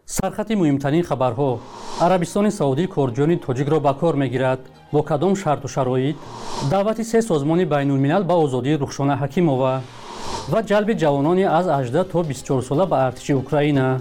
سرخط مهمترین خبرها. عربستان سعودی کردیان تاجیک را به کار میگیرد. با کدام شرط و شرایط؟ دعوت سه سازمان بین الملل به آزادی رخشان حکیمووا و جلب جوانان از 18 تا 24 ساله به ارتش اوکراین.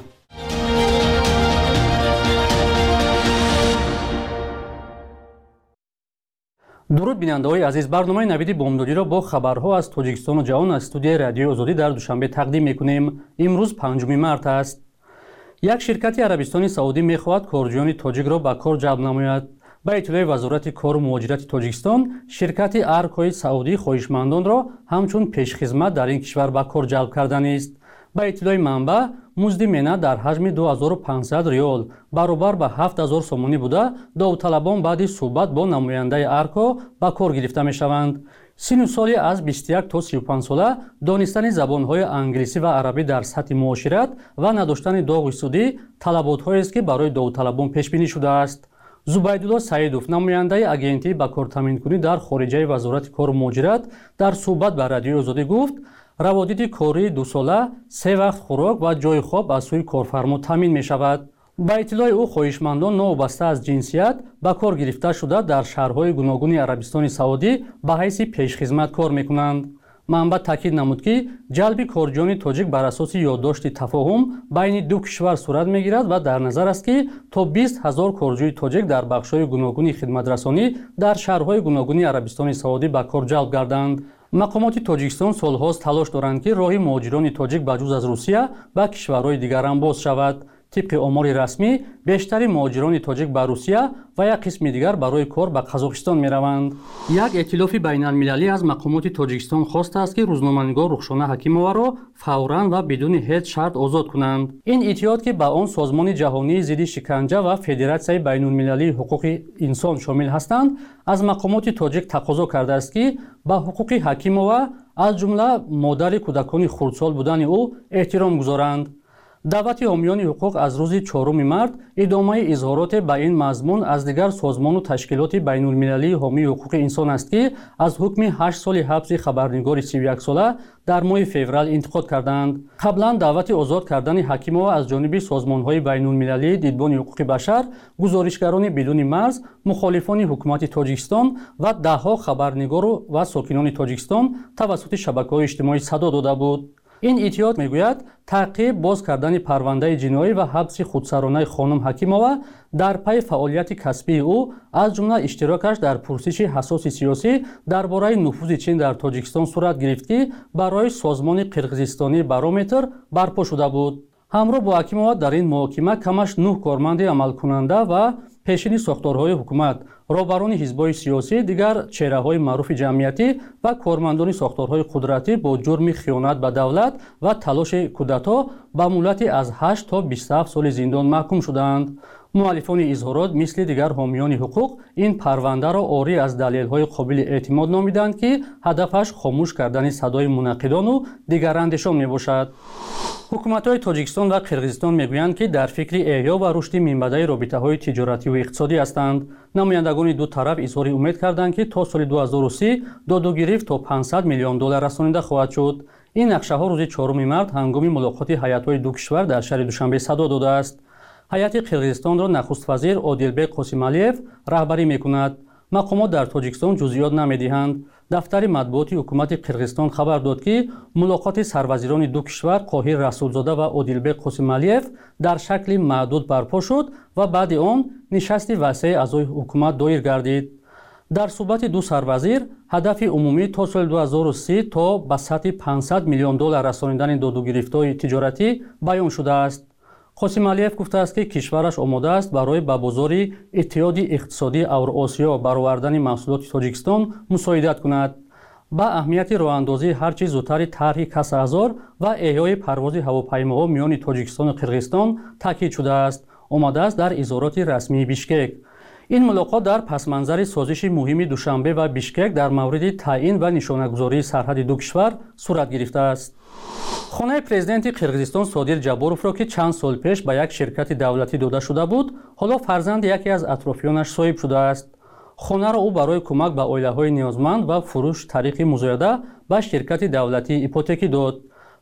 درود بیننده‌های عزیز، برنامه نوید بامدادی را با خبرها از تاجیکستان و جهان از استودیوی رادیوی آزادی در دوشنبه تقدیم می‌کنیم. امروز 5 مارس است. یک شرکت عربستان سعودی می‌خواهد کردیان تاجیک را به کار جلب نماید. به اطلاع وزارت کار و مهاجرت تاجیکستان، شرکت ارک‌های سعودی خواهشمندان را همچون پیشخدمت در این کشور به کار جلب کردن است. به اطلاع منبع، مزد مینه در حجم 2500 ریال برابر به 7000 سومانی بوده. داوطلبان بعد صحبت با نماینده ارکا به کار گرفته می‌شوند. سن سالی از 21 تا 35 ساله، دانستن زبان‌های انگلیسی و عربی در سطح معاشرت و نداشتن داغ سودی طلبات‌هایی است که برای داوطلبان پیش بینی شده است. زبیدالله سعیدوف، نماینده агенти ба кор таминкунӣ дар хориҷаи вазорати кору муҳоҷират, дар суҳбат ба радиои Озодӣ гуфт, раводиди кории дусола, 3 вақт хӯрок ва ҷойи хоб аз сӯи корфармо таъмин мешавад. ба иттилои ӯ, хоҳишмандон новобаста аз ҷинсият ба кор гирифта шуда дар шаҳрҳои гуногуни Арабистони Саудӣ ба ҳайси пешхизмат кор мекунанд. манбаъ таъкид намуд, ки ҷалби корҷони тоҷик бар асоси ёддошти тафоҳум байни ду кишвар сурат мегирад ва дар назар аст, ки то 20 000 корҷои тоҷик дар бахшҳои гуногуни хидматрасонӣ дар шаҳрҳои гуногуни Арабистони Саудӣ ба кор ҷалб гарданд. мақомоти Тоҷикистон солҳост талош доранд, ки роҳи муҳоҷирони тоҷик ба ҷуз аз Русия ба кишварҳои дигар ҳам боз шавад. طبق آمار رسمی، بیشتر مهاجران تاجیک به روسیه و یک قسم دیگر برای کار به قزاقستان می روند. یک ائتلاف بین المللی از مقامات تاجیکستان خواسته است که روزنامه‌نگار رخشانه حکیمووا را فوراً و بدون هیچ شرط آزاد کنند. این اتحاد که به آن سازمان جهانی ضد شکنجه و فدراسیون بین المللی حقوق انسان شامل هستند، از مقامات تاجیک تقاضا کرده است که به حقوق حکیمووا از جمله مادر کودکان خردسال بودن او احترام گذارند. دعوت حامیان حقوق از روز 4 مارس ادامه اظهارات به این مضمون از دیگر سازمان و تشکیلات بین المللی حامی حقوق انسان است که از حکم 8 سال حبس خبرنگار 31 ساله در ماه فوریه انتقاد کردند. قبلا دعوت آزاد کردن حکیمووا از جانب سازمان‌های بین المللی دیدبان حقوق بشر، گزارشگران بدون مرز، مخالفان حکومت تاجیکستان و ده‌ها خبرنگار و ساکنان تاجیکستان توسط شبکه‌های اجتماعی صدا داده بود. این اتحاد میگوید تعقیب باز کردن پرونده جنایی و حبس خودسرانه خانم حکیمووا در پی فعالیت کسبی او، از جمله اشتراکش در پرسش حساس سیاسی درباره نفوذ چین در تاجیکستان صورت گرفت که برای سازمان قرقیزستانی بارومتر برپا شده بود. همراه با حکیمووا در این محاکمه کمش 9 کارمند عملکننده و پیشین ساختارهای حکومت، رهبران حزب‌های سیاسی، دیگر چهره‌های معروف جمعیتی و کارمندان ساختارهای قدرتی با جرم خیانت به دولت و تلاش کودتا به مهلت از 8 تا 27 سال زندان محکوم شدند. مؤلفان اظهارات مثل دیگر حامیان حقوق این پرونده را عاری از دلایل‌های قابل اعتماد نامیدند که هدفش خاموش کردن صدای مناقضان و دیگراندیشان میباشد. حکومت‌های تاجیکستان و قرقیزستان میگویند که در فکر احیا و رشد منبع رابطه‌های تجارتی و اقتصادی هستند. نمایندگان دو طرف اظهار امید کردند که تا سال 2030 دادوگیری تا 500 میلیون دلار رسانیده خواهد شد. این نقشه‌ها روز 4 مارس هنگام ملاقات هیئت‌های دو کشور در شهر دوشنبه صدا داده است. هیئت قرقیزستان را نخست وزیر عادلبек قاسمعلیев رهبری می‌کند. مقامات در تاجیکستان جزئیات نمی‌دهند. دفتر مطبوعاتی حکومت قرقیزستان خبر داد که ملاقات سروزیران دو کشور قاهر رسولزاده و عادلبek قاسمعلیев در شکل محدود برپا شد و بعد آن نشست وسیع اعضای حکومت دایر گردید. در صحبت دو سروزیر، هدف عمومی تا سال 2030 تا به سطح 500 میلیون دلار رسانیدن دادوگیری‌های تجارتی بیان شده است. قاسمعلیев گفته است که کشورش آماده است برای به بازار اتحاد اقتصادی اوراسیا برآوردن محصولات تاجیکستان مساعدت کند. با اهمیت راه‌اندازی هرچه زودتر طرح کسازار و احیای پرواز هواپیماها میان تاجیکستان و قرقیزستان تاکید شده است. آمده است در اظهارات رسمی بیشکک. این ملاقات در پس‌منظر سازش مهم دوشنبه و بیشکک در مورد تعیین و نشانه‌گذاری سرحد دو کشور صورت گرفته است. خانه پرزیدنت قرقیزستان صادر جابوروف را که چند سال پیش به یک شرکت دولتی داده شده بود، حالا فرزند یکی از اطرافیانش صاحب شده است. خانه را او برای کمک به عائله‌های نیازمند و فروش طریق مزایده به شرکت دولتی ایپوتکی داد.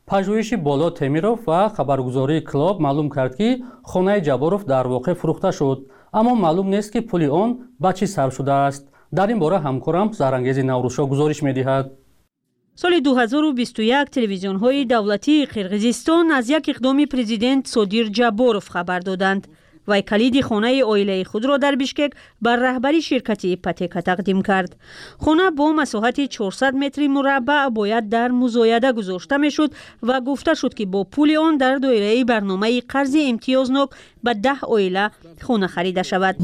пажӯиши боло темиров ва хабаргузории клуб маълум кард ки хонаи ҷаборов дар воқеъ фурӯхта шуд, аммо маълум нест ки пули он ба чӣ сарф шудааст. дар ин бора ҳамкорам Заҳрангези Наврӯзшо гузориш медиҳад. соли 2021 телевизионҳои давлатии Қирғизистон аз як иқдоми президент Содир Ҷаборов хабар доданд. вай калиди хонаи оилаи худро дар Бишкек бар раҳбари ширкати ипотека тақдим кард. хона бо масоҳати 400 метри мураббаъ бояд дар музояда гузошта мешуд ва гуфта шуд ки бо пули он дар доираи барномаи қарзи имтиёзнок ба 10 оила хона харида шавад.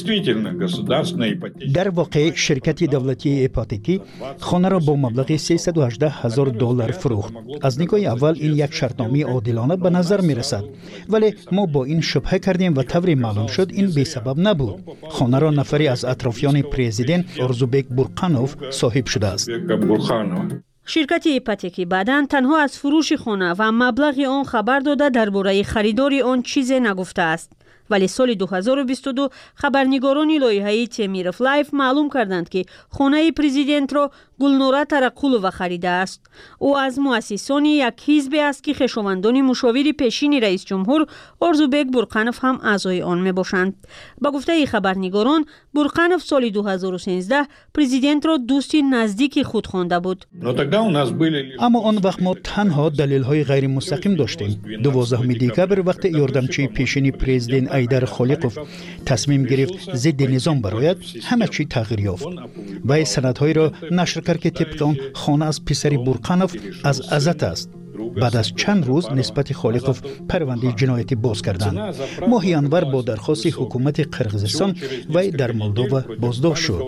дар воқеъ ширкати давлатии ипотекӣ хонаро бо маблағи $318,000 фурӯхт. аз нигоҳи аввал ин як шартномаи одилона ба назар мерасад, вале мо бо ин шубҳа кардем ва тавре маълум шуд ин бесабаб набуд. хонаро нафаре аз атрофиёни президент Орзубек Бурқанов соҳиб шудааст. ширкати ипотекӣ баъдан танҳо аз фурӯши хона ва маблағи он хабар дода дар бораи харидори он чизе нагуфтааст. вале соли 2022 хабарнигорони лоиҳаи Темиров Лайф маълум карданд ки хонаи президентро Гулнора Тараққулова харидааст. ӯ аз муассисони як ҳизбе аст ки хешовандони мушовири пешини раисҷумҳур Орзубек Бурқанов ҳам аъзои он мебошанд. ба гуфтаи хабарнигорон, Бурқанов соли 2013 президентро дӯсти наздики худ хонда буд. аммо он вақт мо танҳо далелҳои ғайримустақим доштем. 12 декабр вақте ёрдамчии пешини президент Айдар Холиқов тасмим гирифт зидди низом барояд, ҳама чӣ тағйир ёфт. вай санадҳоеро нашр кард ки тибқи он хона аз писари Бурқанов аз азат аст. баъд аз чанд рӯз нисбати Холиқов парвандаи ҷиноятӣ боз карданд. моҳи январ бо дархости ҳукумати Қирғизистон вай дар Молдова боздошт шуд.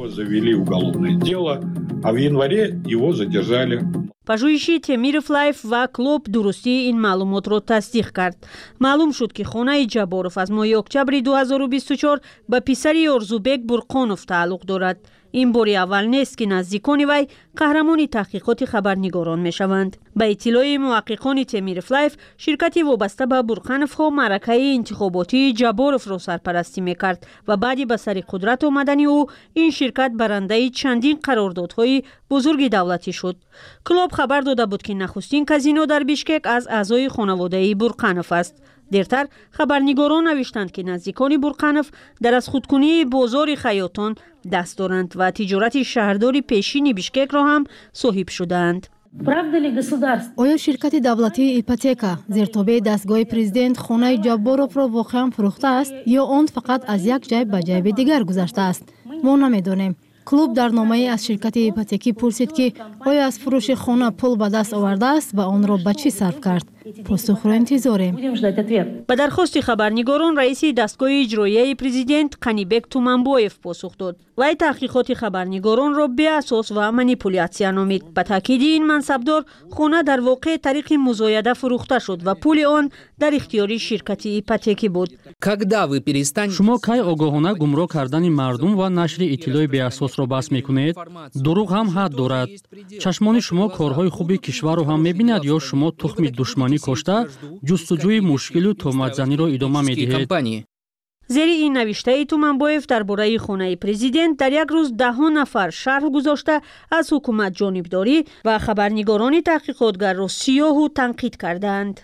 пажӯиши Темиров Лайф ва клуб дурустии ин маълумотро тасдиқ кард. маълум шуд ки хонаи Ҷаборов аз моҳи октябри 2024 ба писари Орзубек Бурқонов тааллуқ дорад. ин бори аввал нест ки наздикони вай қаҳрамони таҳқиқоти хабарнигорон мешаванд. ба иттилои муҳаққиқони Темиров Лайф, ширкати вобаста ба Бурқановҳо маъракаи интихоботии Ҷаборовро сарпарастӣ мекард ва баъди ба сари қудрат омадани ӯ ин ширкат барандаи чандин қарордодҳои бузурги давлатӣ шуд. клуб хабар дода буд ки нахустин казино дар Бишкек аз аъзои хонаводаи Бурқанов аст. дертар хабарнигорон навиштанд ки наздикони Бурқанов дар аз худкунии бозори Хаётон даст доранд ва тиҷорати шаҳрдори пешини Бишкекро ҳам соҳиб шудаанд. оё ширкати давлатии ипотека зертобаи дастгоҳи президент хонаи Ҷабборовро воқеан фурӯхтааст ё он фақат аз як ҷайб ба ҷайби дигар гузаштааст? мо намедонем. клуб дар номае аз ширкати ипотекӣ пурсид ки оё аз фурӯши хона пул ба даст овардааст ва онро ба чӣ сарф кард? посухро интизорем. ба дархости хабарнигорон раиси дастгоҳи иҷроияи президент Қанибек Туманбоев посух дод. вай таҳқиқоти хабарнигоронро беасос ва манипулятсия номид. ба таъкиди ин мансабдор, хона дар воқеъ тариқи музояда фурӯхта шуд ва пули он дар ихтиёри ширкати ипотекӣ буд. шумо кай огоҳона гумроҳ кардани мардум ва нашри иттилои беасосро баҳс мекунед? дурӯғ ҳам ҳад дорад. чашмони шумо корҳои хуби кишварро ҳам мебинад ё шумо тухми душманӣ кошта ҷустуҷӯи мушкилу тӯҳматзаниро идома медиҳед? зери ин навиштаи Туманбоев дар бораи хонаи президент дар як рӯз даҳон нафар шарҳ гузошта аз ҳукумат ҷонибдорӣ ва хабарнигорони таҳқиқотгарро сиёҳу танқид карданд.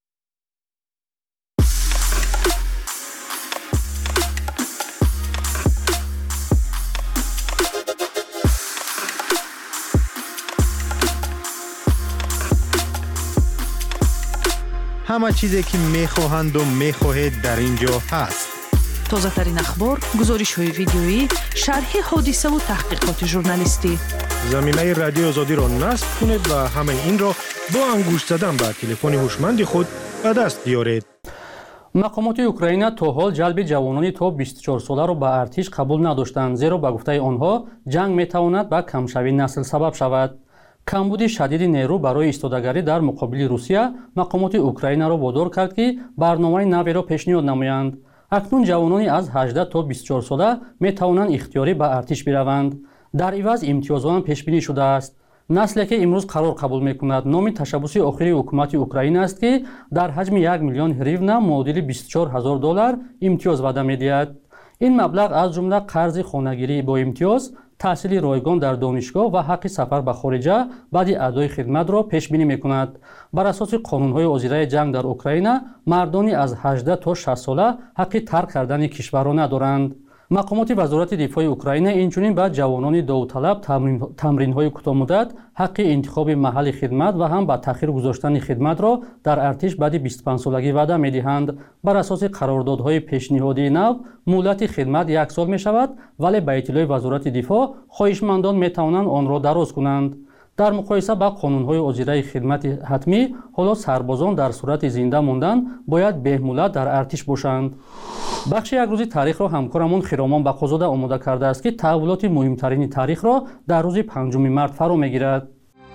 همه چیزی که میخواهند و میخواهید در اینجا هست. تازه‌ترین اخبار، گزارش‌های ویدیویی، شرح حادثه و تحقیقات ژورنالیستی. زمینه رادیو آزادی را نصب کنید و همه این را با انگشت زدن به تلفن هوشمند خود به دست بیارید. مقامات اوکراین تا حال جلب جوانانی تا 24 ساله را به ارتش قبول نداشتند، زیرا به گفته آنها جنگ میتواند به کمشوی نسل سبب شود. камбуди шадиди нерӯ барои истодагарӣ дар муқобили Русия мақомоти Украинаро водор кард ки барномаи наверо пешниҳод намоянд. акнун ҷавонони аз 18 то 24 сола метавонанд ихтиёрӣ ба артиш бираванд. дар иваз имтиёзҳоам пешбинӣ шудааст. насле ки имрӯз қарор қабул мекунад номи ташаббуси охири ҳукумати Украина аст ки дар ҳаҷми 1 миллион гривна муодили $24,000 имтиёз ваъда медиҳад. ин маблағ аз ҷумла қарзи хонагирӣ бо имтиёз, таҳсили ройгон дар донишгоҳ ва ҳаққи сафар ба хориҷа баъди адои хидматро пешбинӣ мекунад. Бар асоси қонунҳои озираи ҷанг дар Украина, мардони аз 18 то 60 сола ҳаққи тарк кардани кишварро надоранд. мақомоти вазорати дифои Украина инчунин ба ҷавонони довталаб тамринҳои кӯтоҳмуддат, ҳаққи интихоби маҳалли хидмат ва ҳам ба таъхир гузоштани хидматро дар артиш баъди 25-солагӣ ваъда медиҳанд. Бар асоси қарордодҳои пешниҳодии нав, муддати хидмат 1 сол мешавад, вале ба иттилои вазорати дифоъ хоҳишмандон метавонанд онро дароз кунанд. дар муқоиса ба қонунҳои озираи хидмати ҳатмӣ, ҳоло сарбозон дар сурати зинда мондан бояд беҳмулат дар артиш бошанд. бахши якрӯзи таърихро ҳамкорамон Хиромон Бақозода омода кардааст, ки таҳввулоти муҳимтарини таърихро дар рӯзи 5 март фаро мегирад.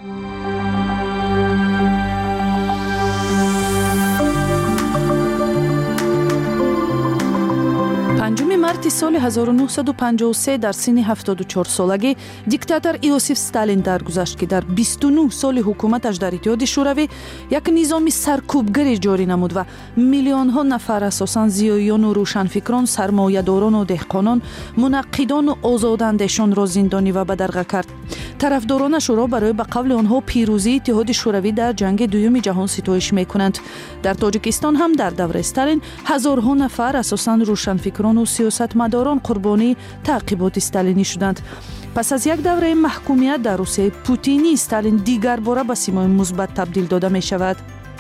5 марти соли 1953 дар синни 74 солагӣ диктатор Иосиф Сталин даргузашт, ки дар 29 соли ҳукуматаш дар Иттиҳоди Шӯравӣ як низоми саркӯбгарӣ ҷорӣ намуд ва миллионҳо нафар, асосан зиёёну рӯшанфикрон, сармоядорону деҳқонон, мунаққидону озодандешонро зиндонӣ ва бадарға кард. тарафдоронаш ӯро барои ба қавли онҳо пирӯзии Иттиҳоди Шӯравӣ дар ҷанги дуюми ҷаҳон ситоиш мекунанд. дар Тоҷикистон ҳам дар давраи Сталин ҳазорҳо нафар, асосан рӯшанфикрону сиёсатмадорон қурбонии таъқиботи сталинӣ шуданд. пас аз як давраи маҳкумият дар Русияи Путинӣ, Сталин дигар бора ба симои мусбат табдил дода мешавад.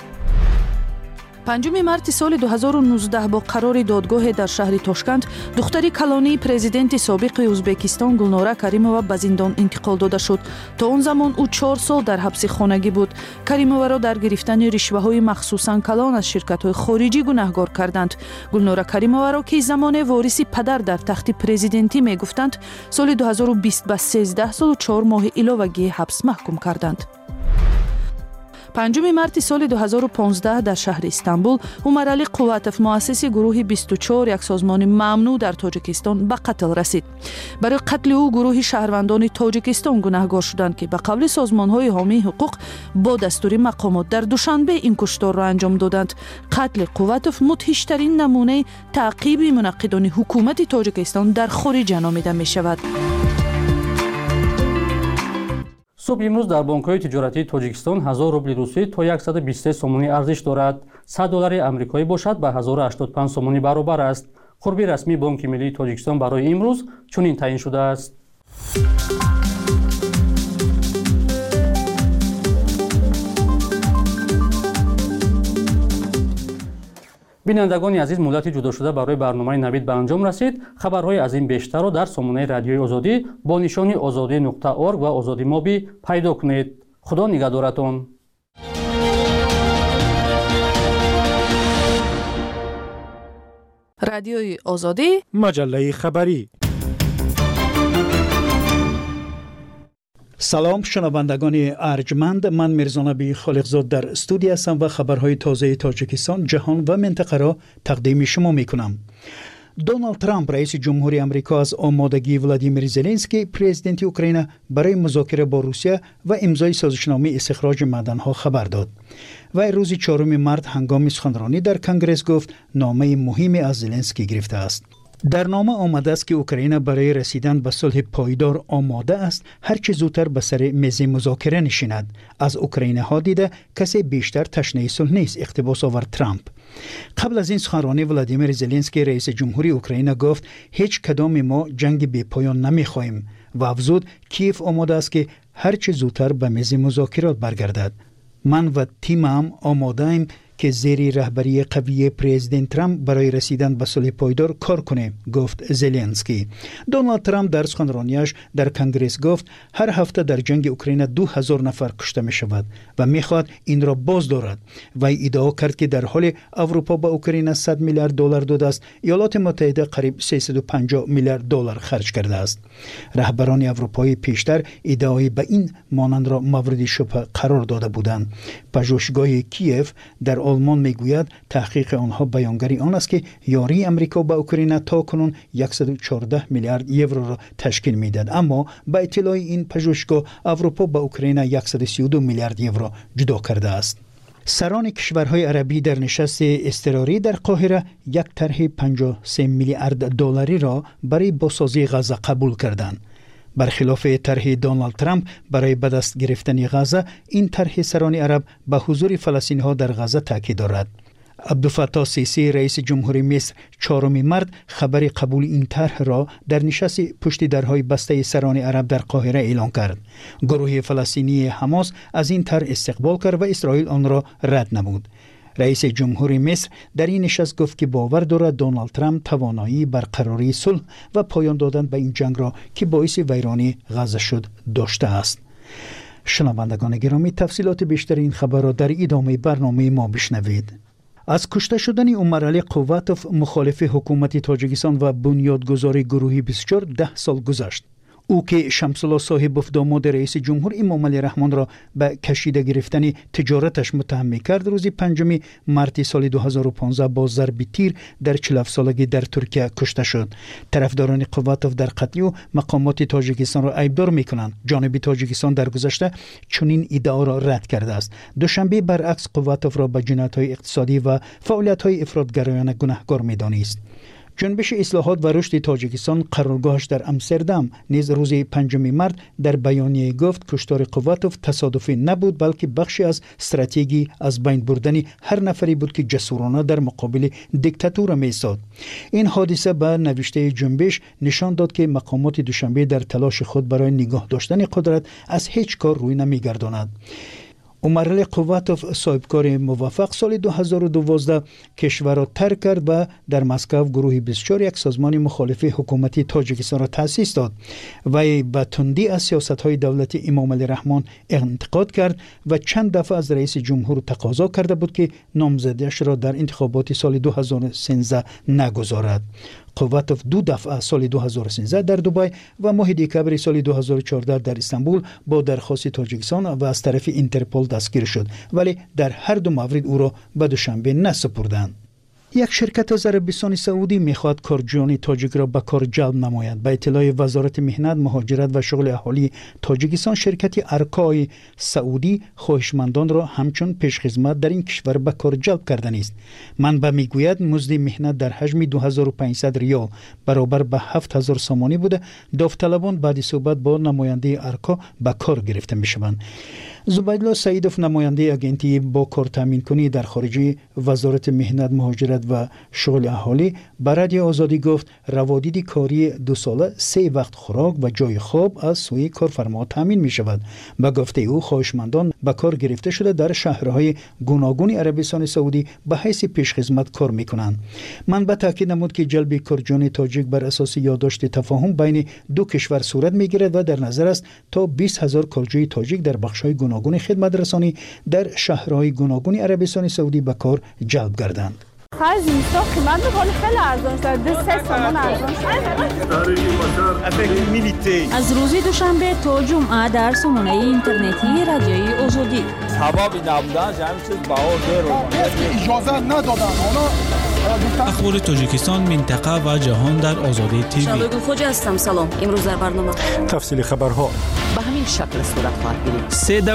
5 марти соли 2019 бо қарори додгоҳе дар шаҳри Тошкент духтари калонии президенти собиқи Ӯзбекистон Гулнора Каримова ба зиндон интиқол дода шуд. то он замон ӯ 4 сол дар ҳабси хонагӣ буд. Каримоваро дар гирифтани ришваҳои махсусан калон аз ширкатҳои хориҷӣ гунаҳгор карданд. Гулнора Каримоваро, ки замоне вориси падар дар тахти президентӣ мегуфтанд, соли 2020 ба 13 солу 4 моҳи иловагии ҳабс маҳкум карданд. 5 марти соли 2015 дар шаҳри Истанбул Умарали Қувватов, муассиси гурӯҳи 24, як созмони мамнӯъ дар Тоҷикистон, ба қатл расид. барои қатли ӯ гурӯҳи шаҳрвандони Тоҷикистон гунаҳгор шуданд, ки ба қавли созмонҳои ҳомии ҳуқуқ бо дастури мақомот дар Душанбе ин кушторро анҷом доданд. қатли Қувватов мудҳиштарин намунаи таъқиби мунаққидони ҳукумати Тоҷикистон дар хориҷа номида мешавад. субҳ имрӯз дар бонкҳои тиҷоратии Тоҷикистон 1000 рубли русӣ то 123 сомонӣ арзиш дорад. 100 доллари амрикоӣ бошад ба 1085 сомонӣ баробар аст. қурби расмии Бонки Миллии Тоҷикистон барои имрӯз чунин таъин шудааст. бинандагони азиз, муддати ҷудошуда барои барномаи навид ба анҷом расид. хабарҳои аз ин бештарро дар сомонаи радиои Озодӣ бо нишони озодӣ.орг ва Озодӣ Моби пайдо кунед. худо нигаҳдоратон. радиои Озодӣ, маҷаллаи хабарӣ. салом шунавандагони арҷманд, ман Мирзонаби Холиқзод дар студия ҳастам ва хабарҳои тозаи Тоҷикистон, ҷаҳон ва минтақаро тақдими шумо мекунам. Доналд Трамп, раиси ҷумҳури Амрико, аз омодагии Владимир Зеленский, президенти Украина, барои музокира бо Русия ва имзои созишномаи истихроҷи маъданҳо хабар дод. вай рӯзи 4 март ҳангоми суханронӣ дар Конгресс гуфт номаи муҳиме аз Зеленский гирифтааст. дар нома омадааст, ки Украина барои расидан ба сулҳи пойдор омода аст, ҳар чӣ зудтар ба сари мези музокира нишинад. аз украинаҳо дида касе бештар ташнаи сулҳ нест, иқтибос овард Трамп. қабл аз ин суханронӣ Владимир Зеленский, раиси ҷумҳури Украина, гуфт ҳеҷ кадоми мо ҷанги бепоён намехоҳем ва афзуд Киев омодааст, ки ҳар чӣ зудтар ба мези музокирот баргардад. ман ва тимам омодаем که زیر رهبری قوی پرزیدنت ترامپ برای رسیدن به صلح پایدار کار کنه، گفت زلنسکی. دونالد ترامپ در سخنرانیش در کنگره گفت هر هفته در جنگ اوکراین 2000 نفر کشته می شود و میخواد این را باز دارد. وی ادعا کرد که در حال اروپا با اوکراین 100 میلیارد دلار داده است، ایالات متحده قریب 350 میلیارد دلار خرج کرده است. رهبران اروپایی پیشتر ادعای به این مانند را مورد شبهه قرار داده بودند. پژوهشگاه کیف در آلمان میگوید تحقیق آنها بیانگری آن است که یاری امریکا با اوکراین تاکنون 114 میلیارد یورو را تشکیل میدهد، اما با اطلاع این پژوهشگاه اروپا با اوکراین 132 میلیارد یورو جدا کرده است. سران کشورهای عربی در نشست اضطراری در قاهره یک طرح 53 میلیارد دلاری را برای بازسازی غزه قبول کردند. برخلاف طرح دونالد ترامپ برای به دست گرفتن غزه، این طرح سران عرب به حضور فلسطینی‌ها در غزه تاکید دارد. عبدالفتاح سیسی رئیس جمهوری مصر 4 مارس خبر قبول این طرح را در نشست پشت درهای بسته سران عرب در قاهره اعلام کرد. گروه فلسطینی حماس از این طرح استقبال کرد و اسرائیل آن را رد نمود. رئیس جمهوری مصر در این نشست گفت که باور دارد دونالد ترامپ توانایی برقراری صلح و پایان دادن به این جنگ را که باعث ویرانی غزه شد داشته است. شنوندگان گرامی، تفصیلات بیشتر این خبر را در ادامه برنامه ما بشنوید. از کشته شدن عمرعلی قواتوف مخالف حکومت تاجیکستان و بنیادگذار گروه 24 10 سال گذشت. او که شمس الله صاحبوف داماد رئیس جمهور امام علی رحمان را به کشیده گرفتن تجارتش متهم کرد، روز 5 مارس سال 2015 با ضرب تیر در 47 سالگی در ترکیه کشته شد. طرفداران قواتوف در قتل او مقامات تاجیکستان را عیبدار می‌کنند. جانب تاجیکستان در گذشته چنین ادعا را رد کرده است. دوشنبه برعکس قواتوف را به جنایت‌های اقتصادی و فعالیت‌های افراطگرایانه گناهکار می‌دانست. جنبش اصلاحات و رشد تاجیکستان قرارگاهش در امستردام نیز روز 5 مارس در بیانیه گفت کشتار قواتوف تصادفی نبود، بلکه بخشی از استراتژی از بین بردن هر نفری بود که جسورانه در مقابل دیکتاتور می‌ایستاد. این حادثه به نوشته جنبش نشان داد که مقامات دوشنبه در تلاش خود برای نگاه داشتن قدرت از هیچ کار روی نمی‌گرداند. عمرعلی قواتوف صاحبکار موفق سال 2012 کشور را ترک کرد و در مسکو گروه 24 یک سازمان مخالف حکومت تاجیکستان را تأسیس داد. وی به تندی از سیاست‌های دولتی امام علی رحمان انتقاد کرد و چند دفعه از رئیس جمهور تقاضا کرده بود که نامزدیش را در انتخابات سال 2013 نگذارد. قواتوف 2 دفعه سال 2013 در دبی و ماه دکبر سال 2014 در استانبول با درخواست تاجیکستان و از طرف اینترپل دستگیر شد، ولی در هر دو مورد او را به دوشنبه نسپردند. یک شرکت از عربستان سعودی میخواد کارجویان تاجیک را به کار جلب نماید. به اطلاع وزارت مهنت، مهاجرت و شغل اهالی تاجیکستان، شرکت ارکای سعودی خواهشمندان را همچون پیشخدمت در این کشور به کار جلب کردن است. منبع میگوید مزد مهنت در حجم 2500 ریال برابر به 7000 سامانی بوده. داوطلبان بعد صحبت با نماینده ارکا به کار گرفته میشوند. زبیدالله سعیدوف، نماینده اگنتی با کار تامین کنی در خارج وزارت مهنت، مهاجرت و شغل اهالی، به رادیو آزادی گفت روادید کاری 2 ساله 3 وقت خوراک و جای خواب از سوی کارفرما تامین می شود. به گفته او خواهشمندان به کار گرفته شده در شهرهای گوناگون عربستان سعودی به حیث پیشخدمت کار می کنند. منبع تاکید نمود که جلب کارجویان تاجیک بر اساس یادداشت تفاهم بین 2 کشور صورت می گیرد و در نظر است تا 20000 کارجوی تاجیک در بخش‌های گوناگون خدمت رسانی در شهرهای گوناگون عربستان سعودی به کار جلب گردند. خرج اینستا قیمت می‌کنه خیلی ارزان شد. 3 تومان ارزان شد. از روز دوشنبه تا جمعه در سامانه اینترنتی رادیوی آزادی. حبابی نبودن همین چیز باور رو اجازه ندادن. اخبار تاجیکستان، منطقه و جهان در آزادی تیوی. شبگل خوجا هستم. سلام. امروز در برنامه تفصیل خبرها به همین شکل صورت خواهد گرفت.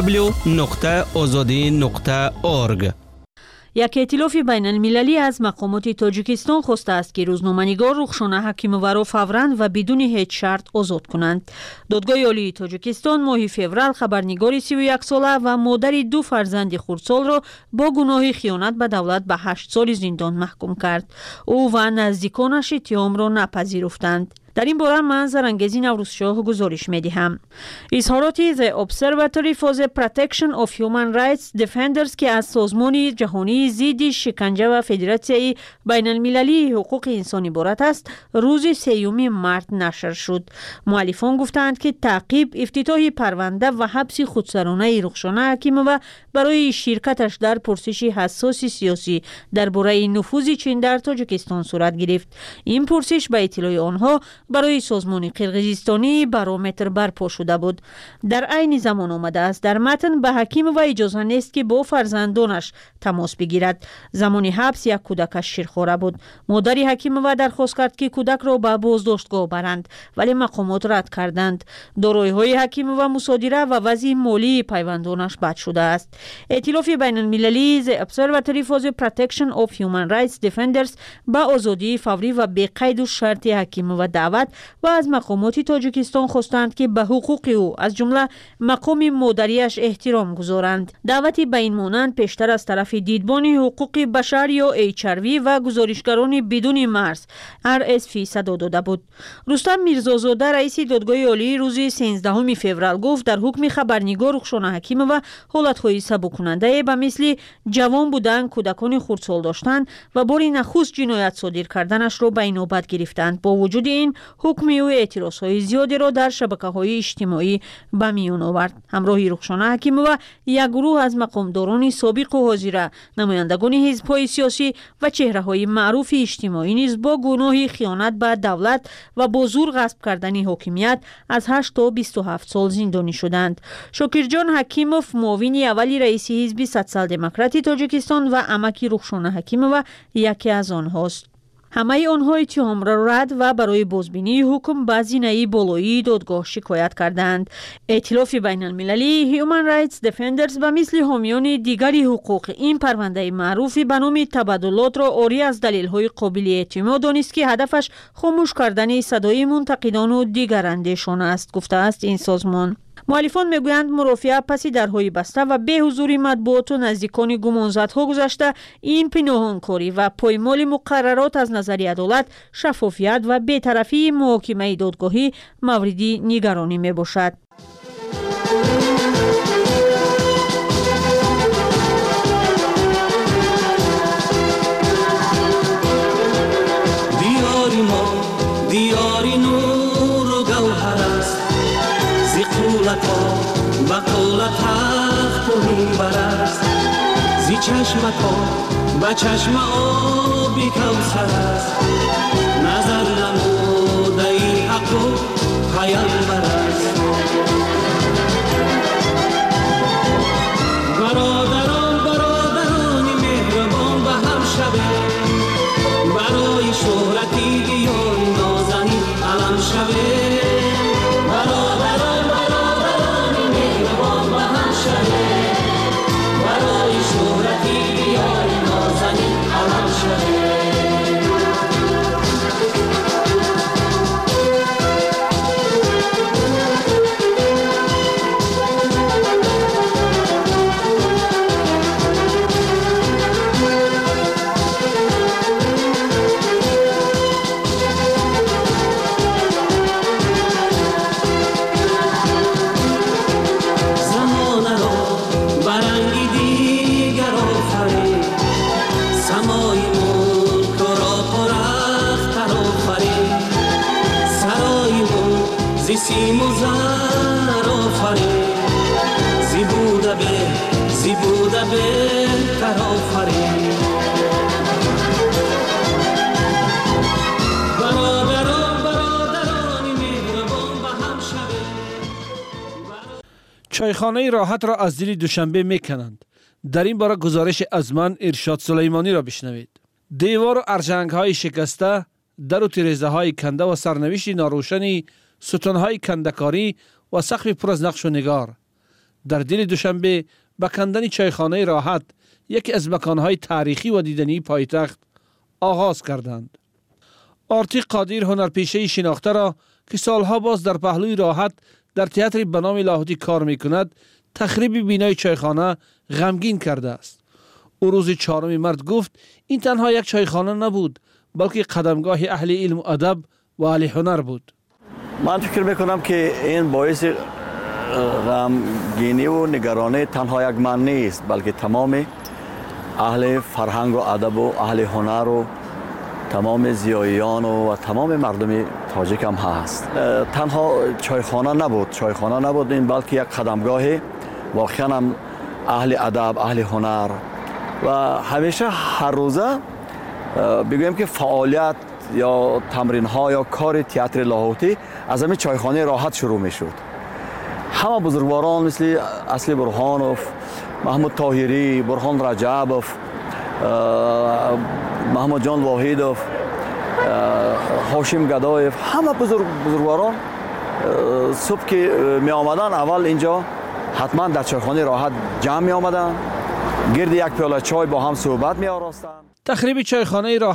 www.azadi.org. یک ائتلاف بین المللی از مقامات تاجیکستان خواسته است که روزنامه‌نگار رخشانه حکیمووا را فوراً و بدون هیچ شرط آزاد کنند. دادگاه عالی تاجیکستان ماه فوریه خبرنگار 31 ساله و مادر 2 فرزند خردسال را با گناه خیانت به دولت به 8 سال زندان محکوم کرد. او و نزدیکانش اتهام را نپذیرفتند. در این باره من زرنگزی نوروزشاه گزارش می‌دهم. اظهارات The Observatory for the Protection of Human Rights Defenders که از سازمان جهانی ضد شکنجه و فدراسیون بین المللی حقوق انسان عبارت است، روز 3 مارس نشر شد. مؤلفان گفتند که تعقیب افتتاح پرونده و حبس خودسرانه رخشانه حکیمووا برای شرکتش در پرسش حساس سیاسی درباره نفوذ چین در تاجیکستان صورت گرفت. این پرسش به اطلاع آنها برای سازمان قرقیزستانی بارومتر برپا شده بود. در عین زمان آمده است در متن به حکیمووا اجازه نیست که با فرزندانش تماس بگیرد. زمان حبس یک کودکش شیرخواره بود. مادر حکیمووا درخواست کرد که کودک را به بازداشتگاه برند، ولی مقامات رد کردند. دارایی‌های حکیمووا مصادره و وضع مالی پیوندانش بد شده است. ائتلاف بین المللی The Observatory for the Protection of Human Rights Defenders به آزادی فوری و بی قید و شرط حکیمووا دعوت دعوت و از مقامات تاجیکستان خواستند که به حقوق او از جمله مقام مادریش احترام گذارند. دعوتی به این مانند پیشتر از طرف دیدبان حقوق بشر یا HRW و گزارشگران بدون مرز RSF صدا داده بود. رستم میرزازاده رئیس دادگاه عالی روز 13 فوریه گفت در حکم خبرنگار رخشانه حکیمова حالت‌های سبک‌کننده به مثل جوان بودن، کودکان خردسال داشتن و بار نخست جنایت صادر کردنش را به نوبت گرفتند. با وجود این حکم او اعتراض‌های زیادی را در شبکه‌های اجتماعی به میان آورد. همراه رخشانه حکیمова یک گروه از مقامداران سابق و حاضر، نمایندگان حزب‌های سیاسی و چهره‌های معروف اجتماعی نیز با گناه خیانت به دولت و با زور غصب کردن حاکمیت از 8 تا 27 سال زندانی شدند. شاکرجان حکیموف معاون اول رئیس حزب سوسیال دموکراتی تاجیکستان و عمک رخشانه حکیمova یکی از آنهاست. همه آنها اتهام را رد و برای بازبینی حکم به زینه بالایی دادگاه شکایت کردند. ائتلاف بین المللی هیومن رایتس دفندرز و مثل حامیان دیگری حقوق این پرونده معروف به نام تبادلات را عاری از دلیل‌های قابل اعتماد دانست که هدفش خاموش کردن صدای منتقدان و دیگر اندیشان است، گفته است این سازمان. مؤلفان میگویند مرافعه پس درهای بسته و به حضور مطبوعات و نزدیکان گمانزدها گذشته این پنهانکاری و پایمال مقررات از نظر عدالت، شفافیت و بی‌طرفی محاکمه دادگاهی موردی نگرانی می باشد. چشمکا با چشم آبی کوثر است، نظر نموده این حق و پیامبر است. برادران مهربان به هم شوه، برای شهرتی دیار نازنین علم شوه. چایخانه راحت را از دل دوشنبه میکنند. در این باره گزارش از من ارشاد سلیمانی را بشنوید. دیوار و ارژنگ های شکسته، در و تیرزه های کنده و سرنوشت ناروشنی ستون های کندکاری و سقف پر از نقش و نگار. در دل دوشنبه به کندن چایخانه راحت، یکی از مکانهای تاریخی و دیدنی پایتخت آغاز کردند. آرتی قادر هنرپیشه شناخته را که سالها باز در پهلوی راحت در تئاتر به نام لاهوتی کار میکند، تخریب بینای چایخانه غمگین کرده است. او روز 4 مارس گفت این تنها یک چایخانه نبود، بلکه قدمگاه اهل علم و ادب و اهل هنر بود. من فکر میکنم که این باعث غمگینی و نگرانی تنها یک من نیست، بلکه تمام اهل فرهنگ و ادب و اهل هنر و تمام زیاییان و تمام مردم تاجیک هم هست. تنها چایخانه نبود این، بلکه یک قدمگاه واقعا هم اهل ادب، اهل هنر و همیشه هر روزه بگویم که فعالیت یا تمرین ها یا کار تئاتر لاهوتی از همین چایخانه راحت شروع می شد. همه بزرگواران مثل اصلی برهانوف، محمود طاهری، برهان رجبوف، محمد جان واحدوف، هاشم گدایف، همه بزرگواران صبح که می آمدن اول اینجا حتما در چایخانه راحت جمع می آمدن، گرد یک پیاله چای با هم صحبت می آراستن. تخریب چایخانه راحت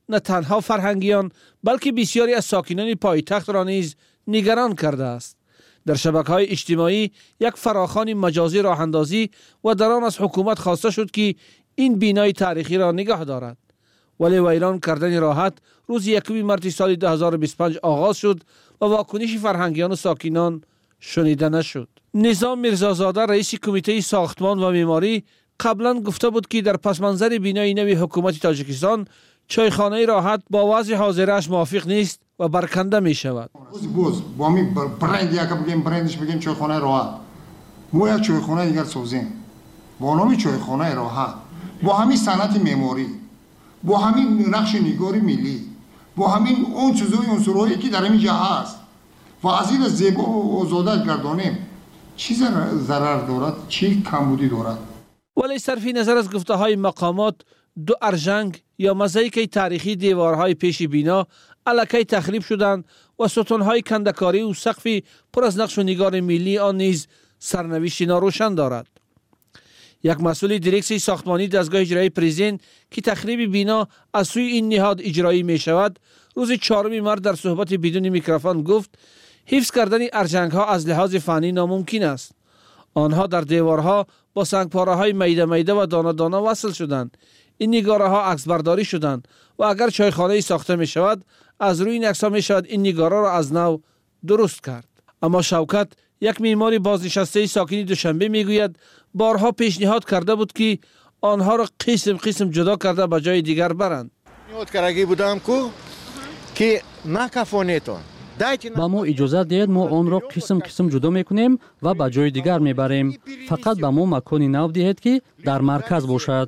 نه تنها فرهنگیان بلکه بسیاری از ساکنان پایتخت را نیز نگران کرده است. در شبکه‌های اجتماعی یک فراخوان مجازی راه اندازی و در آن از حکومت خواسته شد که این بینای تاریخی را نگاه دارد. ولی اعلان کردن راحت روز 1 مارس سال 2025 آغاز شد و واکنش فرهنگیان و ساکنان شنیده نشد. نظام میرزازاده رئیس کمیته ساختمان و معماری قبلا گفته بود که در پس منظر بینای نوی حکومت تاجیکستان چایخانه راحت با وضع حاضرش موافق نیست و برکنده می شود. با می برند یک برندش بگیم چایخانه راحت. ما یک چایخانه دیگر سازیم. با نام چایخانه راحت. با همین صنعت معماری، با همین نقش نگاری ملی، با همین اون چیزای عنصرهایی که در اینجا هست و از این زیبا و آزاده گردانیم، چی ضرر دارد، چی کمبودی دارد؟ ولی صرفی نظر از گفته های مقامات، دو ارژنگ یا مزایک تاریخی دیوارهای پیش بینا الکی تخریب شدند و ستونهای کندکاری و سقف پر از نقش و نگار ملی آن نیز سرنوشت ناروشن دارد. یک مسئول دیرکسیون ساختمانی دستگاه اجرایی پرزیدنت که تخریب بینا از سوی این نهاد اجرایی می شود، روز 4 مارس در صحبت بدون میکروفون گفت حفظ کردن ارژنگ ها از لحاظ فنی ناممکن است. آنها در دیوارها با سنگپاره های میده میده و دانه دانه وصل شدند. این نگاره ها عکس برداری شدند و اگر چایخانه ساخته می شود از روی این عکس ها می شود این نگاره را از نو درست کرد. اما شوکت یک معمار بازنشسته ساکن دوشنبه می گوید بارها پیشنهاد کرده بود که آنها را قسم قسم جدا کرده به جای دیگر برند. پیشنهاد کرده بودم که نکفانیتون با ما اجازه دهید ما آن را قسم قسم جدا میکنیم و به جای دیگر میبریم. فقط به ما مکانی نو دهید که در مرکز باشد.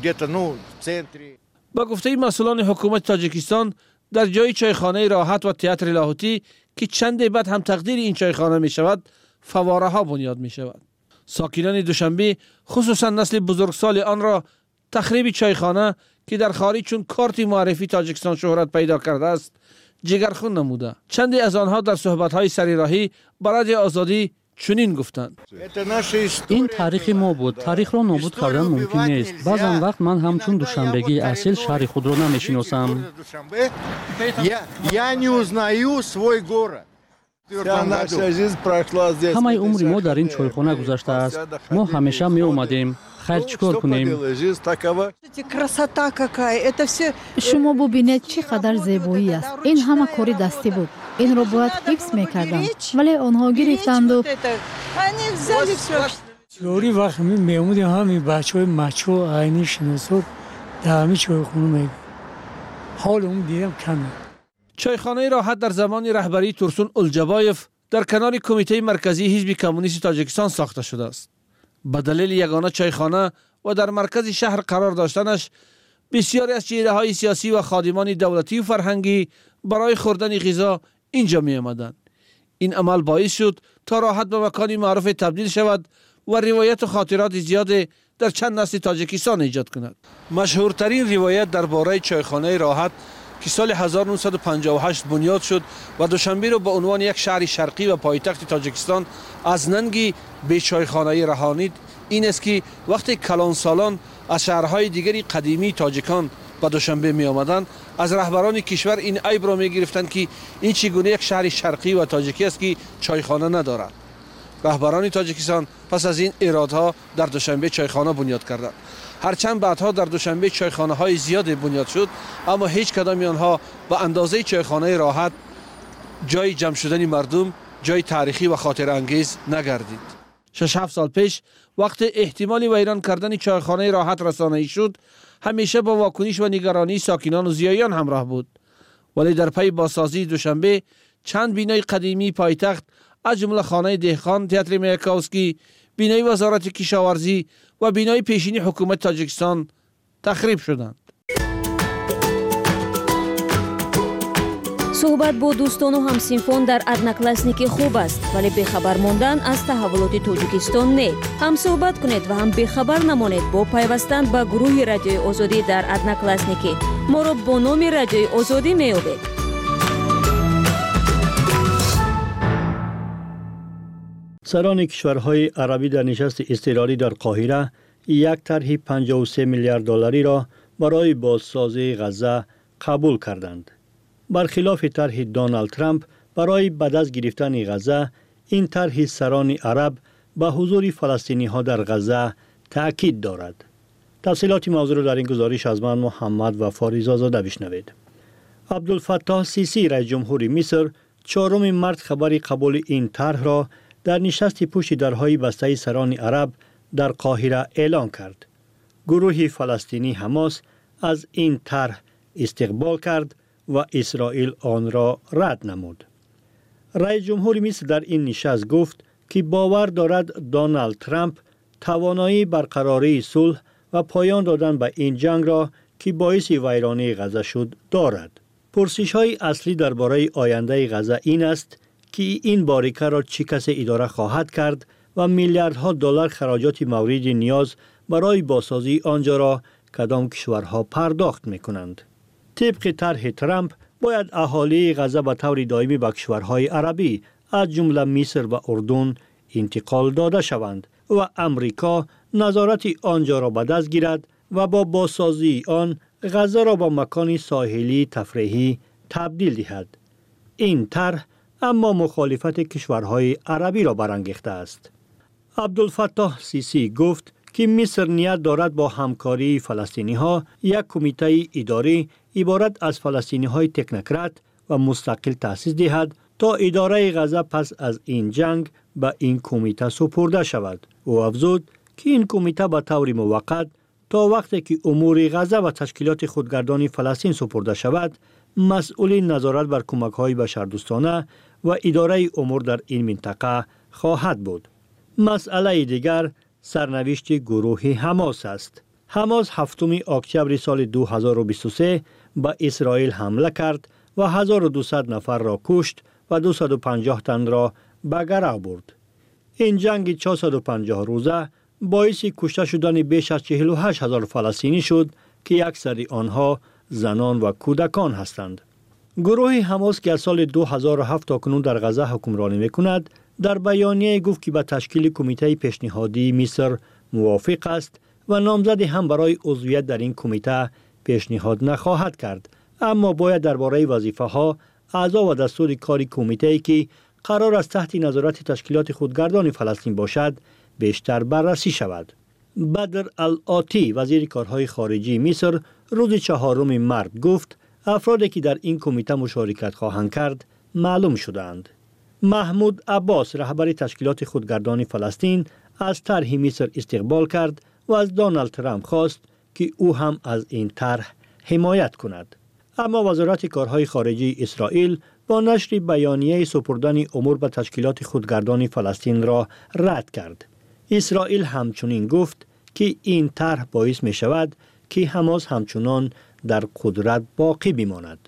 با گفته مسئولان حکومت تاجیکستان در جای چایخانه راحت و تئاتر لاهوتی که چند بعد هم تقدیر این چایخانه می شود فواره ها بنیاد می شود. ساکنان دوشنبه خصوصا نسل بزرگسال آن را تخریب چایخانه که در خارج چون کارت معرفی تاجیکستان شهرت پیدا کرده است جگرخون نموده. چندی از آنها در صحبت‌های سریراهی برای آزادی چنین گفتند: این تاریخ ما بود. تاریخ را نابود کردن ممکن نیست. بعضن وقت من همچون دوشنبگی اصیل شهر خود را نمیشناسم. همه عمر ما در این چایخانه گذشته است. ما همیشه می اومدیم. خیر چیکار کنیم؟ شما ببینید چقدر زیبایی است. این همه کاری دستی بود. این را باید حفظ میکردند ولی آنها گرفتند و یوری وقت میمودیم همین بچهای مچو عینی شناسور در همین چایخانه میگم حال اون دیدم کمه. چایخانه راحت در زمان رهبری ترسون الجبایف در کنار کمیته مرکزی حزب کمونیست تاجیکستان ساخته شده است. به دلیل یگانه چایخانه و در مرکز شهر قرار داشتنش بسیاری از چهره‌های سیاسی و خادمان دولتی و فرهنگی برای خوردن غذا اینجا می آمدند. این عمل باعث شد تا راحت به مکانی معروف تبدیل شود و روایت و خاطرات زیاد در چند نسل تاجیکستان ایجاد کند. مشهورترین روایت درباره چایخانه راحت که سال 1958 بنیاد شد و دوشنبه را به عنوان یک شهر شرقی و پایتخت تاجیکستان از ننگی به چایخانه رهانید این است که وقتی کلان سالان از شهرهای دیگری قدیمی تاجیکان به دوشنبه می آمدند از رهبران کشور این عیب را می گرفتند که این چگونه یک شهر شرقی و تاجیکی است که چایخانه ندارد. رهبران تاجیکستان پس از این ایرادها در دوشنبه چایخانه بنیاد کردند. هرچند بعدها در دوشنبه چایخانه های زیاد بنیاد شد اما هیچ کدام آنها به اندازه چایخانه راحت جای جمع شدن مردم جای تاریخی و خاطر انگیز نگردید. 6-7 سال پیش وقت احتمال ویران کردن چایخانه راحت رسانه‌ای شد همیشه با واکنش و نگرانی ساکنان و زیایان همراه بود. ولی در پی بازسازی دوشنبه چند بینای قدیمی پایتخت از جمله خانه دهقان تئاتر میاکوسکی، بینای وزارت کشاورزی و بینای پیشینی حکومت تاجیکستان تخریب شدند. صحبت با دوستان و همسینفون در ادناکلاسنیکی خوب است ولی بخبر ماندن از تحولات تاجیکستان نه. هم صحبت کنید و هم بخبر نمانید با پیوستن به گروه رادیوی آزادی در ادناکلاسنیکی. ما را با نام رادیوی آزادی می‌یابید. سران کشورهای عربی در نشست اضطراری در قاهره یک طرح 53 میلیارد دلاری را برای بازسازی غزه قبول کردند. برخلاف طرح دونالد ترامپ برای به دست گرفتن غزه، این طرح سران عرب به حضور فلسطینی ها در غزه تأکید دارد. تفصیلات موضوع را در این گزارش از من محمد و فاریز آزاده بشنوید. عبدالفتاح سیسی رئیس جمهور مصر 4 مارس خبر قبول این طرح را در نشست پشت درهای بسته سران عرب در قاهره اعلان کرد. گروه فلسطینی حماس از این طرح استقبال کرد و اسرائیل آن را رد نمود. رئیس جمهور مصر در این نشست گفت که باور دارد دونالد ترامپ توانایی برقراری صلح و پایان دادن به این جنگ را که باعث ویرانی غزه شد دارد. پرسش‌های اصلی درباره آینده غزه این است که این باریکه را چه کسی اداره خواهد کرد و میلیاردها دلار خراجات مورد نیاز برای بازسازی آنجا را کدام کشورها پرداخت می‌کنند. طبق طرح ترامپ باید اهالی غزه به طور دائمی به کشورهای عربی از جمله مصر و اردن انتقال داده شوند و امریکا نظارت آنجا را به دست گیرد و با بازسازی آن غزه را به مکان ساحلی تفریحی تبدیل دهد. این طرح اما مخالفت کشورهای عربی را برانگیخته است. عبدالفتاح سیسی گفت که مصر نیت دارد با همکاری فلسطینی ها یک کمیته اداری عبارت از فلسطینی های تکنوکرات و مستقل تأسیس دهد تا اداره غزه پس از این جنگ به این کمیته سپرده شود. او افزود که این کمیته به طور موقت تا وقتی که امور غزه و تشکیلات خودگردان فلسطین سپرده شود مسئول نظارت بر کمک‌های بشردوستانه و اداره امور در این منطقه خواهد بود. مسئله دیگر سرنوشت گروه حماس است. حماس 7 اکتبر سال 2023 به اسرائیل حمله کرد و 1200 نفر را کشت و 250 تن را به گرو برد. این جنگ 450 روزه باعث کشته شدن بیش از 48,000 فلسطینی شد که اکثر آنها زنان و کودکان هستند. گروه حماس که از سال 2007 تا کنون در غزه حکمرانی می‌کند، در بیانیه گفت که به تشکیل کمیته پیشنهادی مصر موافق است و نامزد هم برای عضویت در این کمیته پیشنهاد نخواهد کرد، اما باید درباره وظیفه‌ها، اعضا و دستور کار کمیته‌ای که قرار است تحت نظارت تشکیلات خودگردان فلسطین باشد بیشتر بررسی شود. بدر العاطی وزیر کارهای خارجی مصر روز 4 مارس گفت افرادی که در این کمیته مشارکت خواهند کرد معلوم شدند. محمود عباس رهبر تشکیلات خودگردان فلسطین از طرح مصر استقبال کرد و از دونالد ترامپ خواست که او هم از این طرح حمایت کند. اما وزارت کارهای خارجی اسرائیل با نشر بیانیه سپردن امور به تشکیلات خودگردان فلسطین را رد کرد. اسرائیل همچنین گفت که این طرح باعث می شود که حماس همچنان در قدرت باقی بماند.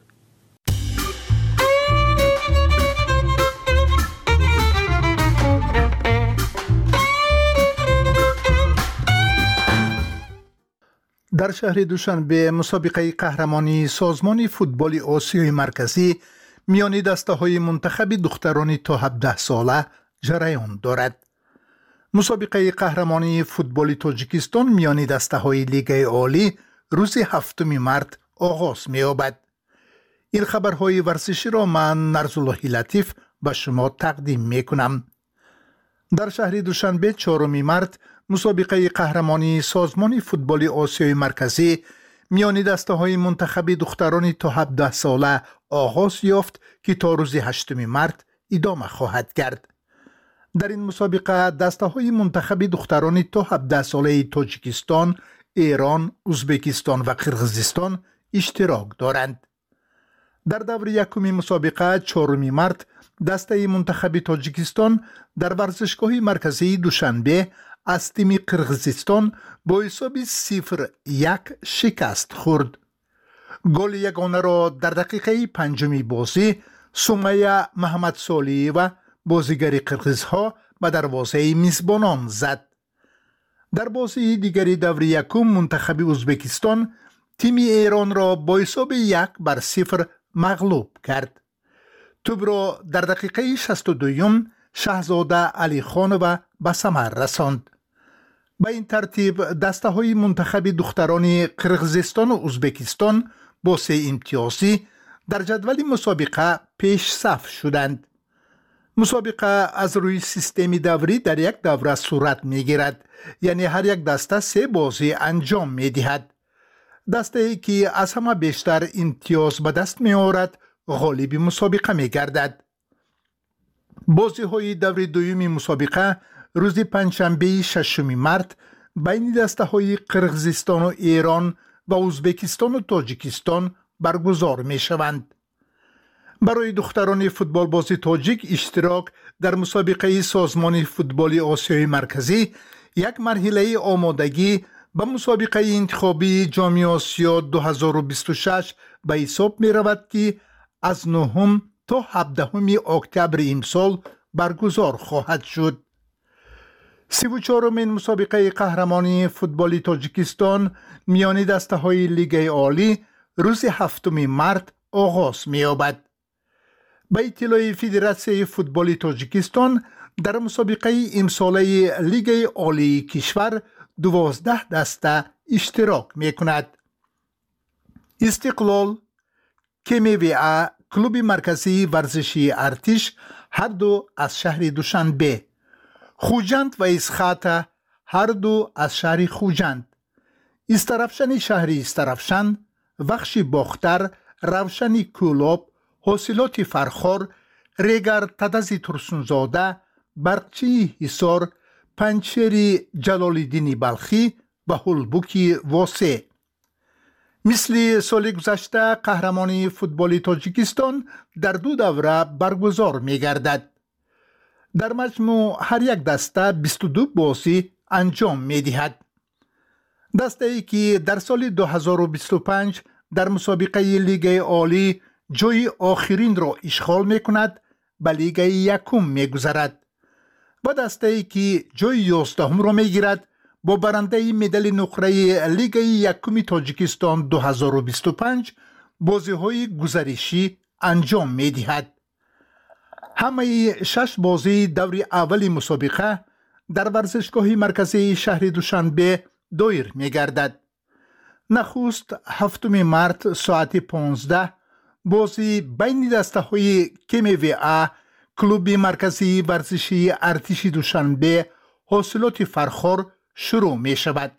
در شهر دوشنبه مسابقه قهرمانی سازمان فوتبال آسیای مرکزی میان دسته‌های منتخب دختران تا 17 ساله جریان دارد. مسابقه قهرمانی فوتبال تاجیکستان میان دسته‌های لیگ عالی روز 7 مارس آغاز می‌یابد. این خبرهای ورزشی را من نرزالله لطیف به شما تقدیم می‌کنم. در شهر دوشنبه 4 مارس مسابقه قهرمانی سازمان فوتبال آسیای مرکزی میان دسته‌های منتخب دختران تا 17 ساله آغاز یافت که تا روز 8 مارس ادامه خواهد کرد. در این مسابقه دسته‌های منتخب دختران تا 17 ساله تاجیکستان، ایران، ازبکستان و قرغیزستان اشتراک دارند. در دور یکم مسابقه 4 مارس دسته منتخب تاجیکستان در ورزشگاه مرکزی دوشنبه از تیم قرغیزستان با حساب 0-1 شکست خورد. گل یگانه را در دقیقه 5 بازی سمیه محمد صالحی و بازیگر قرغیزها به دروازه میزبانان زد. در بازی دیگری دور یکم منتخب ازبکستان تیم ایران را با حساب 1-0 مغلوب کرد. توپ را در دقیقه 62 شهزاده علی خانوه به ثمر رساند. به این ترتیب دسته های منتخب دختران قرغیزستان و ازبکستان با 3 امتیازی در جدول مسابقه پیش صف شدند. مسابقه از روی سیستم دوری در یک دوره صورت می گیرد، یعنی هر یک دسته 3 بازی انجام می دهد. دسته ای که از همه بیشتر امتیاز به دست می آورد غالب مسابقه می گردد. بازی های دور دوم مسابقه روز پنجشنبه 6 مارس بین دسته های قرقیزستان و ایران و ازبکستان و تاجیکستان برگزار می شوند. برای دختران فوتبال بازی تاجیک اشتراک در مسابقه سازمان فوتبال آسیای مرکزی یک مرحله آمادگی به مسابقه انتخابی جام آسیا 2026 به حساب می رود که از 9 تا 17 اکتبر امسال برگزار خواهد شد. 34مین مسابقه قهرمانی فوتبال تاجیکستان میان دسته های لیگ عالی روز 7 مارس آغاز می یابد. به اطلاع فدراسیون فوتبال تاجیکستان در مسابقه امساله لیگ عالی کشور 12 دسته اشتراک می کند. استقلال، KMVA، کلوب مرکزی ورزشی ارتش هر دو از شهر دوشنبه، خوجند و اسخاته هر دو از شهر خوجند، استرافشن شهر استرافشن، وخش باختر، روشن کولاب، حاصلات فرخار، ریگر تدزی ترسونزاده، برقچی حصار، پنچری جلالالدین بلخی و هلبوکی واسه. مثل سال گذشته قهرمانی فوتبال تاجیکستان در 2 دوره برگزار می گردد. در مجموع هر یک دسته 22 بازی انجام می دهد. دسته ای که در سال 2025 در مسابقه لیگ عالی جای آخرین را اشغال می کند به لیگ یکم می گذرد و دسته ای که جای 11 را می گیرد با برنده مدال نقره لیگ یکم تاجیکستان 2025 بازی های گزارشی انجام می دهد. همه 6 بازی دور اول مسابقه در ورزشگاه مرکزی شهر دوشنبه دایر می گردد. نخست 7 مارس ساعت 15 بازی بین دسته های KMVA، کلوب مرکزی ورزشی ارتش دوشنبه حاصلات فرخار شروع می شود.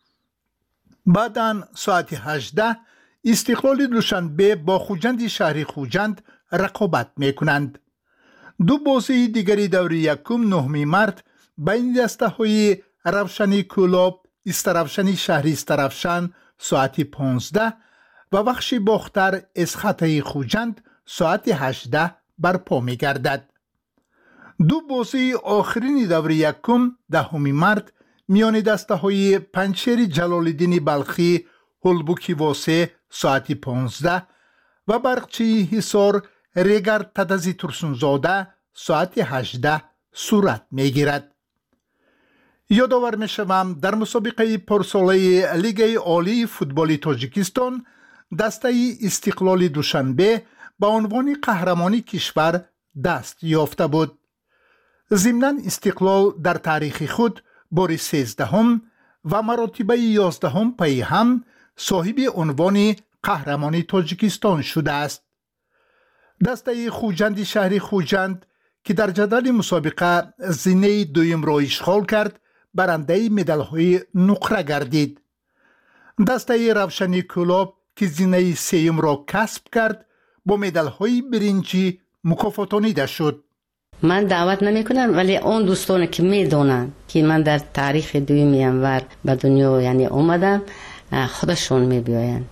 بعداً ساعت 18 استقلال دوشنبه با خوجند شهر خوجند رقابت می کنند. 2 بازی دیگری دور یکم 9 مارس بین دسته های روشن کولاب، استرافشن شهر استرافشن ساعت 15 و وخش باختر اسخاته خوجند ساعت 18 برپا می گردد. 2 بازی آخرین دور یکم 10 مارس میان دسته های پنچری جلالالدین بلخی هلبوکی واسه ساعت 15 و برقچی حصار ریگر تدزی ترسونزاده ساعت 18 صورت می گیرد. یادآور می شوم در مسابقه پرساله لیگ عالی فوتبال تاجیکستان دسته استقلال دوشنبه به عنوان قهرمانی کشور دست یافته بود. ضمناً استقلال در تاریخ خود بار 13 و مراتب 11 پی هم صاحب عنوان قهرمانی تاجیکستان شده است. دسته خوجند شهر خوجند که در جدول مسابقه زینه دویم را اشغال کرد برنده مدال های نقره گردید. دسته روشن کولاب که زینه سیم را کسب کرد با مدال های برنجی مکافاتانیده شد. من دعوت نمی کنم، ولی اون دوستان که می دونن که من در تاریخ دویم ینور به دنیا یعنی اومدم خودشون می بیاین.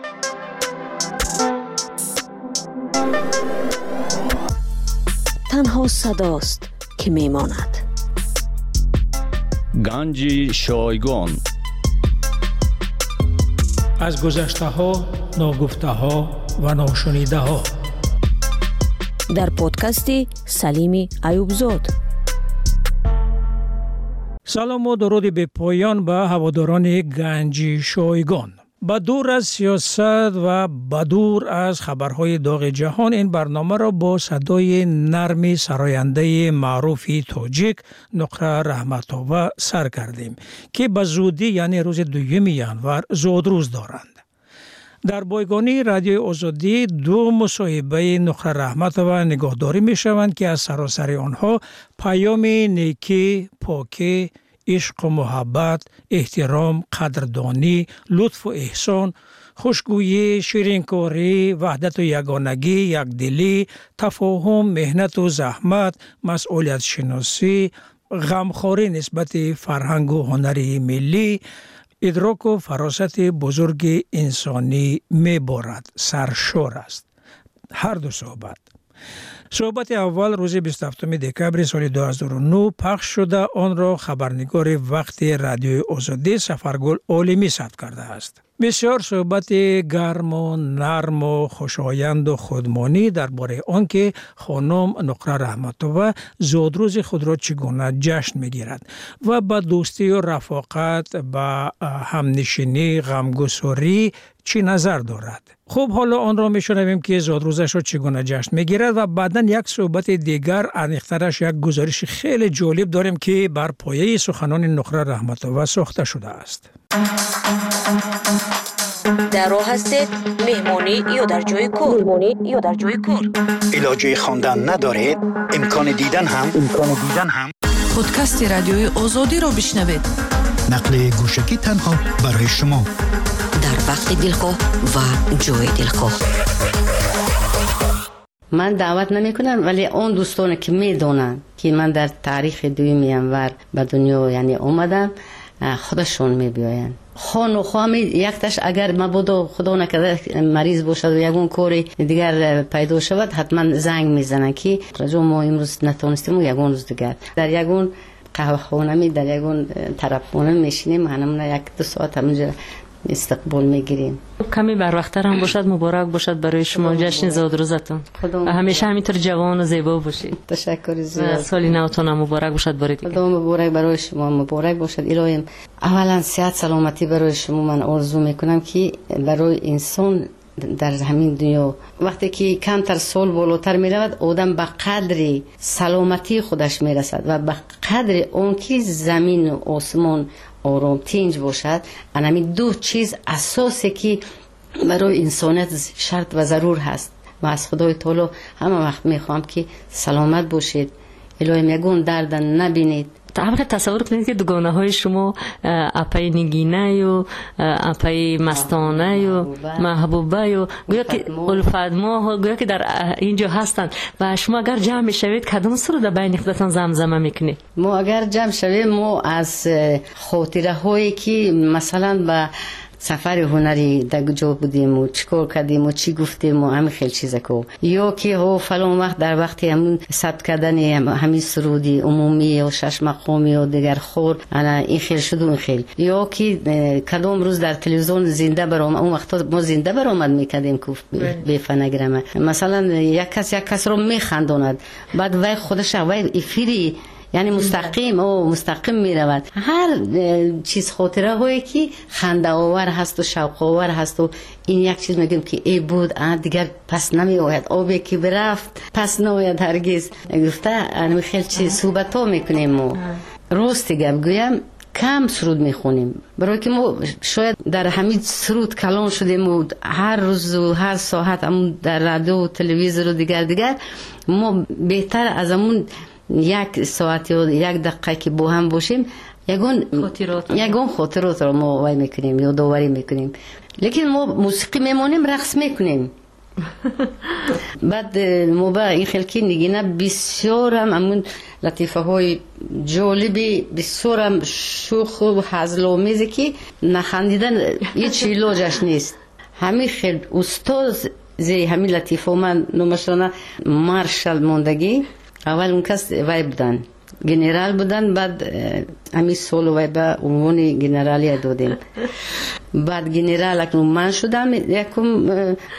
تنها صداست که می ماند. گنج شایگان از گذشته ها، ناگفته ها و ناشنیده ها در پادکستی سلیمی ایوبزاد. سلام و درود به پایان به هواداران گنج شایگان. با دور از سیاست و با دور از خبرهای داغ جهان این برنامه را با صدای نرم سراینده معروف تاجیک نقره رحمت‌آور سر کردیم که به زودی یعنی روز 2 ینور زودروز دارند. در بایگانی رادیوی آزادی دو مصاحبه نقره رحمت و نگاهداری می شوند که از سراسر آنها پیام نیکی، پاکی، عشق و محبت، احترام، قدردانی، لطف و احسان، خوشگویی، شیرینکاری، وحدت و یگانگی، یکدلی، تفاهم، مهنت و زحمت، مسئولیت شناسی، غمخواری نسبت فرهنگ و هنر ملی، ادراک و فراست بزرگ انسانی می‌بارد. سرشار است. هر دو صحبت اول روز 27 دکبر سال 2009 پخش شده. آن را خبرنگار وقت رادیوی آزادی سفرگل عالمی ثبت کرده است. بسیار صحبت گرم و نرم و خوشایند و خودمانی درباره آنکه خانم نقره رحمتووا زادروز خود را چگونه جشن میگیرد و با دوستی و رفاقت با همنشینی غمگساری چی نظر دارد. خب حالا آن را میشنویم که زادروزش را چگونه جشن میگیرد و بعداً یک صحبت دیگر عمیق‌ترش یک گزارش خیلی جالب داریم که بر پایه سخنان نقره رحمتووا ساخته شده است. در راه هستید مهمانی یا در جای کار علاجه خواندن ندارید امکان دیدن هم پادکست رادیوی آزادی را بشنوید. نقل گوشکی تنها برای شما در وقت دلخواه و جای دلخواه. من دعوت نمی کنم ولی اون دوستان که میدونن که من در تاریخ دوم ینور به دنیا یعنی اومدم خودشون میبیاین. خان و خوامی یکتش اگر مبادا خدا نکرده مریض باشد و یگون کاری دیگر پیدا شود حتما زنگ میزنن که رجوع ما امروز نتونستیم و یگون روز دیگر در یگون قهوه خانه می در یگون طرف خانه میشینیم همون یک دو ساعت همونجا استقبال میگیریم. کمی بر وقت‌تر هم باشد مبارک باشد برای شما جشن زادروزتون و همیشه همینطور جوان و زیبا باشید. تشکر زیاد. سال نوتون هم مبارک باشد برای دیگه. خدا مبارک برای شما مبارک باشد. الهی اولا صحت سلامتی برای شما من آرزو میکنم که برای انسان در همین دنیا وقتی که کمتر سال بالاتر می رود آدم به قدر سلامتی خودش می رسد و به قدر اون که زمین و آسمان آرام تنج باشد. همین دو چیز اساسی که برای انسانیت شرط و ضرور هست و از خدای تعالی همه وقت می خواهم که سلامت باشید. الهی یگون درد نبینید. طبعا تصور کنید که دوگانه های شما اپای نگینه و اپای مستانه و محبوبه و گویا که الفدما گویا که در اینجا هستند و شما اگر جمع شوید کدام سر در بین خودتان زمزمه میکنید؟ ما اگر جمع شویم ما از خاطره هایی که مثلا به سفر هنری در جا بودیم و چیکار کردیم و چی گفتیم و همین خیلی چیزا کو یا که ها فلان وقت در وقتی همون ثبت کردن همین سرودی عمومی و شش مقامی و دیگر خور این خیلی شد و این خیلی یا که کدام روز در تلویزیون زنده برآمد اون وقتا ما زنده برآمد میکردیم که به فنگرامه مثلا یک کس رو میخنداند بعد وای خودش وای افیری یعنی مستقیم می رود. هر چیز خاطره هایی که خنده آور هست و شوق آور هست و این یک چیز میگم که ای بود دیگر پس نمی آید آبی که برفت پس نمیاد هرگز گفته همین خیلی چیز صحبت ها میکنیم و راست گویم کم سرود میخونیم برای که ما شاید در همین سرود کلان شدیم و هر روز و هر ساعت همون در رادیو و تلویزیون و دیگر ما بهتر از همون یک ساعت یا یک دقیقه که با هم باشیم یگون خاطرات رو ما وای میکنیم یا داوری میکنیم لیکن ما موسیقی میمونیم رقص میکنیم بعد ما با این خلکی نگینه بسیار هم همون لطیفه های جالبی بسیار هم شوخ و هزل و میزی که نخندیدن هیچ علاجش نیست همین خیلی استاد زی همین لطیفه من نمشانه مارشال موندگی اول اون کس وای بودن گنرال بودن بعد همین سال وای به عنوان گنرالی دادیم بعد گنرال اکنون من شدم یکم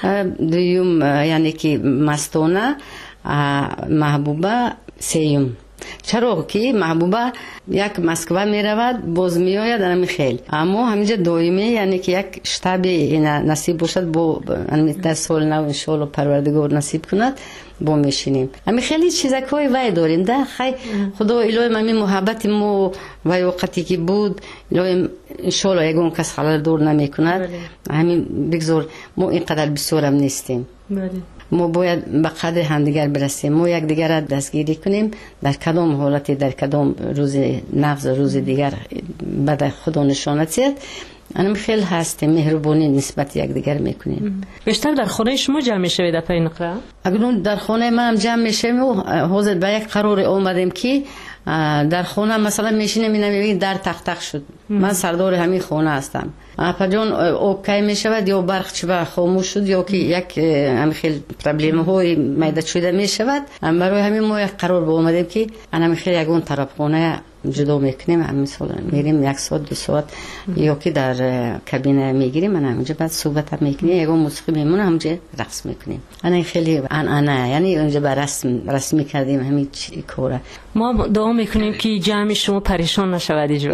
دویم یعنی که مستانه محبوبه سیم چرا که محبوبه یک مسکو می رود باز می آید همین خیل، اما همینجا دائمی یعنی که یک شتاب نصیب باشد با در سال نو ان شاء الله پروردگار نصیب کند با میشینیم. همین خیلی چیزکای وای داریم ده خی خدا الهی من محبت مو و وقتی که بود الهی ان شاء الله یگون کس خلل دور نمیکند. همین بگذار ما اینقدر بسورم نیستیم. ما باید به قدر همدیگر برسیم، ما یک دیگر را دستگیری کنیم در کدام حالتی در کدام روز نفس روز دیگر بعد خدا نشانت زد. انم خیلی هستیم مهربانی نسبت یک دیگر میکنیم. بیشتر در خانه شما جمع میشوید اپای نقره؟ اگرون در خانه من جمع میشیم و حاضر به یک قرار اومدیم که در خانه مثلا میشینیم میبینیم در تخت شد. من سردار همین خانه هستم. پجان اوکی میشود یا برق چه خاموش شد یا که یک هم خیلی پرابلم های میداد شده میشود. برای همین ما یک قرار با اومدیم که انا خیلی یگون طرف خانه جدا میکنیم. هم مثلا میریم یک ساعت دو ساعت یا که در کابینه میگیریم من همونجا بعد صحبت هم میکنیم یگون موسیقی میمونه همونجا رقص میکنیم. انا خیلی انا یعنی اونجا بر رسم کردیم همین کاره. ما دعا میکنیم که جمع شما پریشان نشود اینجا.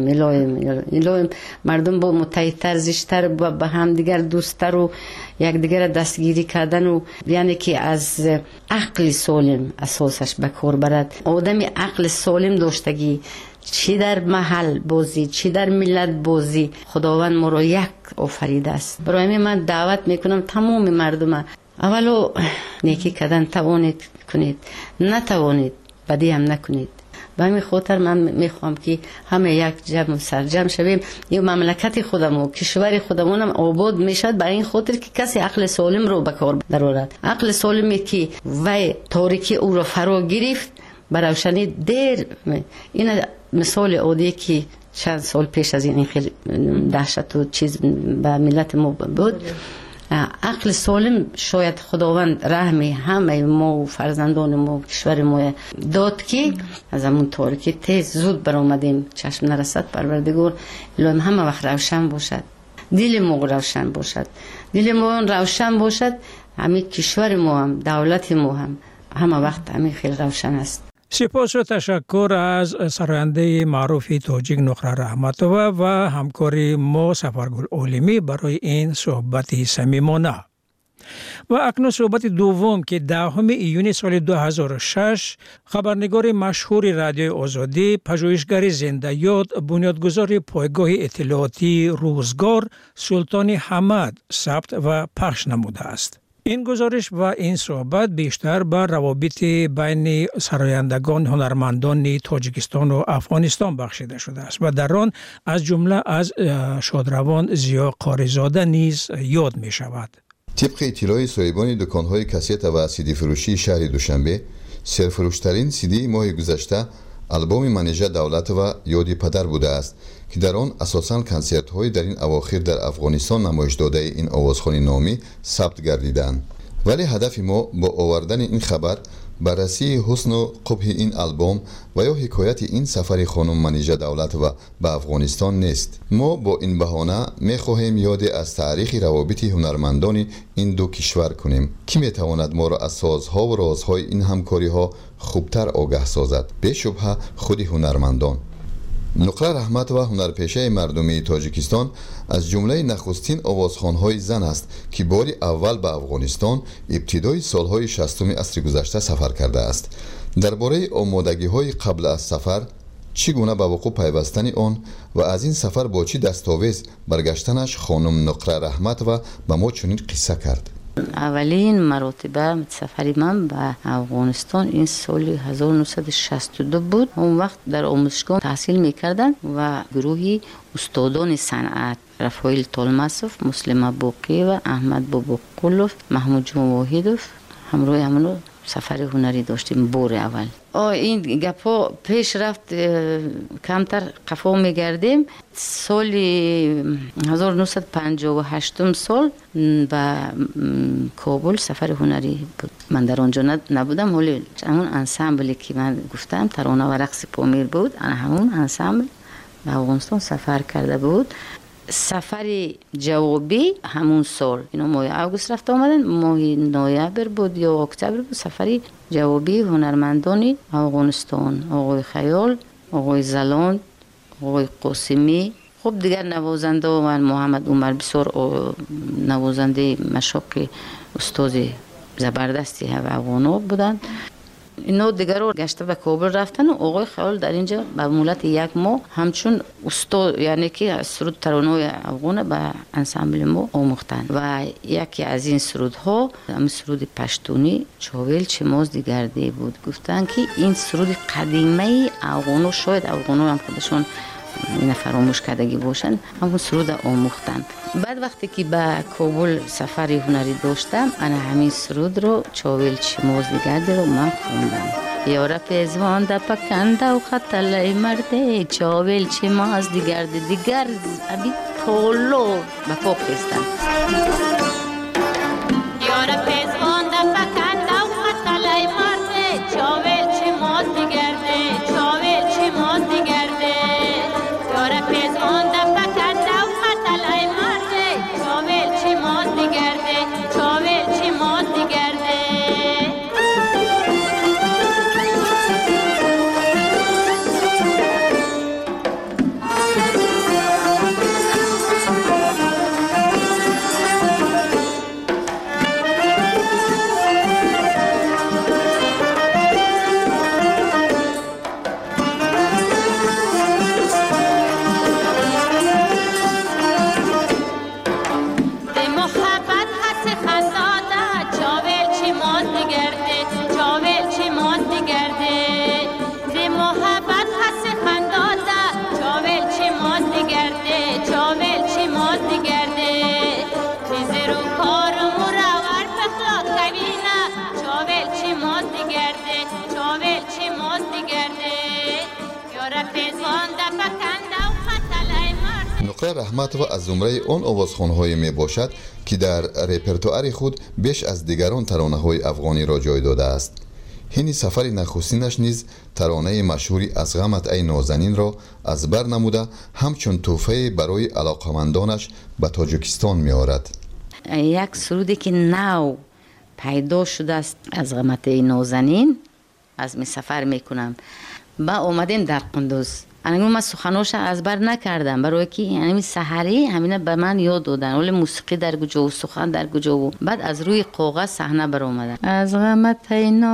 الهی مردم با متحدتر زیشتر با هم دیگر دوستتر و یک دیگر دستگیری کردن و یعنی که از عقل سالم اساسش به کار برد. آدمی عقل سالم داشتگی چی در محل بازی چی در ملت بازی خداوند ما را یک آفریده است. برای همین من دعوت میکنم تمام مردم اولو نیکی کردن توانید کنید، نتوانید بدی هم نکنید. به همین خاطر من میخوام که همه یک جمع سرجم شویم. این مملکت خودم و کشور خودمونم آباد میشد برای این خاطر که کسی عقل سالم رو به کار درآورد. عقل سالمی که وی تاریکی او را فرا گرفت برای روشنی دیر. این مثال عادی که چند سال پیش از این خیلی دهشت و چیز به ملت ما بود. عقل سالم شاید خداوند رحمی همه ما و فرزندان ما و کشور ما داد که از همون تاریکی تیز زود برآمدیم. چشم نرسد پروردگار الهی همه وقت روشن باشد، دل ما روشن باشد، دل ما روشن باشد. همین کشور ما هم دولت ما هم همه وقت همین خیلی روشن است. سپاس و تشکر از سراینده معروف تاجیک نقره رحمتوه و همکاری ما سفرگل عالمی برای این صحبت صمیمانه. و اکنون صحبت دوم که 10 ایون سال 2006 خبرنگار مشهور رادیو آزادی، پژوهشگر زنده یاد، بنیادگذار پایگاه اطلاعاتی روزگار سلطان حمد ثبت و پخش نموده است. این گزارش و این صحبت بیشتر بر روابط بین سرایندگان هنرمندان تاجیکستان و افغانستان بخشیده شده است و در آن از جمله از شادروان زیا قاریزاده نیز یاد می شود. طبق اطلاع صاحبان دکان‌های کاست و سیدی فروشی شهر دوشنبه، سرفروشترین سیدی ماه گذشته آلبوم منیژه دولت و یادی پدر بوده است که در آن اساساً کنسرت‌های در این اواخر در افغانستان نمایش داده این آوازخوانی نامی ثبت گردیدند. ولی هدف ما با آوردن این خبر بررسی حسن و قبح این آلبوم و یا حکایت این سفر خانم منیژه دولت و به افغانستان نیست. ما با این بهانه می‌خواهیم یاد از تاریخ روابط هنرمندان این دو کشور کنیم که می‌تواند ما را از سازها و رازهای این همکاری‌ها خوبتر آگاه سازد. به شبهه خود هنرمندان. نقره رحمت و هنرپیشه مردمی تاجیکستان از جمله نخستین آوازخوان‌های زن است که بار اول به افغانستان ابتدای سالهای 60 عصر گذشته سفر کرده است. درباره آمادگی‌های قبل از سفر، چگونه به وقوع پیوستن آن و از این سفر با چه دستاویز برگشتنش خانم نقره رحمت و به ما چنین قصه کرد. اولین مرتبه سفری من به افغانستان این سال 1962 بود. اون وقت در آموزشگاه تحصیل میکردن و گروهی استادان صنعت رفایل طالماسوف، مسلم باقی و احمد باباقولوف، محمود جون واحدوف همراه همونو سفر هنری داشتیم بور اول. این گپا پیش رفت کمتر قفا میگردیم. سال 1958 سال به کابل سفر هنری بود. من در آنجا نبودم ولی همون انسامبلی که من گفتم ترانه و رقص پامیر بود، همون انسامبل به افغانستان سفر کرده بود. سفر جوابی همون سال اینا ماه اوگوست رفت آمدن، ماه نوامبر بود یا اکتبر بود، سفر جوابی هنرمندانی افغانستان، آقای خیال، آقای زلان، آقای قاسمی، خب دیگر نوازنده و من محمد عمر بسیار نوازنده مشاق استاد زبردستی افغانا بودند. اینا دیگر رو گشته به کابل رفتن و آقای خیال در اینجا به مولت یک ماه همچون استاد یعنی که سرود ترانه‌های افغان به انسامبل ما آموختند و یکی از این سرودها هم سرود پشتونی چاویل چماز دیگرده بود. گفتن که این سرود قدیمی افغانو، شاید افغانو هم خودشون این فراموش کردگی باشن، همون سرود آموختن. بعد وقتی که به کابل سفر هنری داشتم، انا همین سرود رو چاویل چماز دیگرده رو من خوندم. یارا پیزوان دا پکنده و خطلای مرده، چاویل چماز دیگرده دیگر ابی پولو به پاک خستن. یارا پیزوان دا پکنده و خطلای مرده، چاویل چماز دیگرده، چاویل چماز دیگرده. یارا پیزوان دا پکنده و خطلای مرده، چاویل چماز دیگرده، چاویل چماز دیگرده. نقره رحمت و از زمره آن آوازخوان‌های می باشد که در رپرتوار خود بیش از دیگران ترانه‌های افغانی را جای داده است. هینی سفر نخستینش نیز ترانه مشهوری از غمت ای نازنین را از بر نموده همچون تحفه برای علاقمندانش به تاجیکستان می آورد. یک سرودی که نو پیدا شده است از غمت ای نازنین از می سفر می کنم با اومدیم در قندوز. انا من سخناش از بر نکردم برای که یعنی سحری همینا به من یاد دادن، ولی موسیقی در کجا و سخن در کجا و بعد از روی کاغذ صحنه بر اومدن. از غمت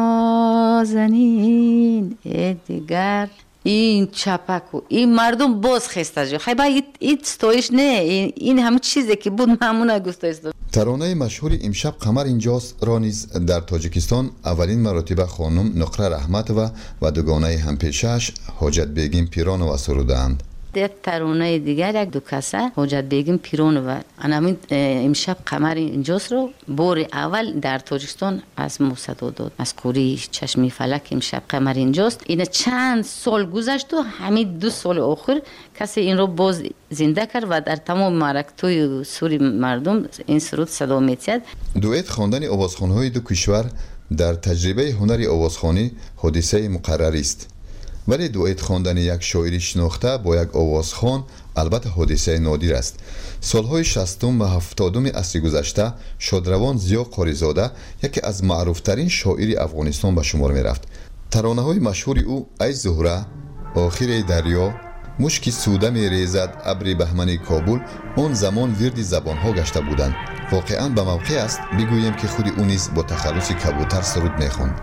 نازنین دیگر این چپک و این مردم باز خسته جو خیلی با این ستایش نه، این همه چیزی که بود همون گفته است. ترانه مشهور امشب قمر اینجاست را نیز در تاجیکستان اولین مرتبه خانم نقره رحمت و دوگانه همپیشش حاجت بیگم پیرانووا سرودند. یک ترانه دیگر یک دو کسه حاجت بیگم پیرانووا همین امشب قمر اینجاست رو بار اول در تاجیکستان از ما صدا داد. از کوری چشمی فلک امشب قمر اینجاست. این چند سال گذشت و همین 2 سال آخر کسی این رو باز زنده کرد و در تمام معرکت‌های سوری مردم این سرود صدا می‌تید. دوئت خواندن آوازخوان‌های دو کشور در تجربه هنری آوازخوانی حادثه مقرری است. ولی دوئت خواندن یک شاعری شناخته با یک آوازخوان البته حادثه نادر است. سالهای 60 و 70 عصر گذشته شادروان ضیا قاریزاده یکی از معروفترین شاعر افغانستان به شمار می رفت. ترانه‌های مشهور او ای زهره، آخر دریا، مشکی سوده می ریزد ابر بهمن کابل آن زمان ورد زبانها گشته بودند. واقعا به موقع است بگوییم که خود او نیز با تخلص کبوتر سرود می خواند.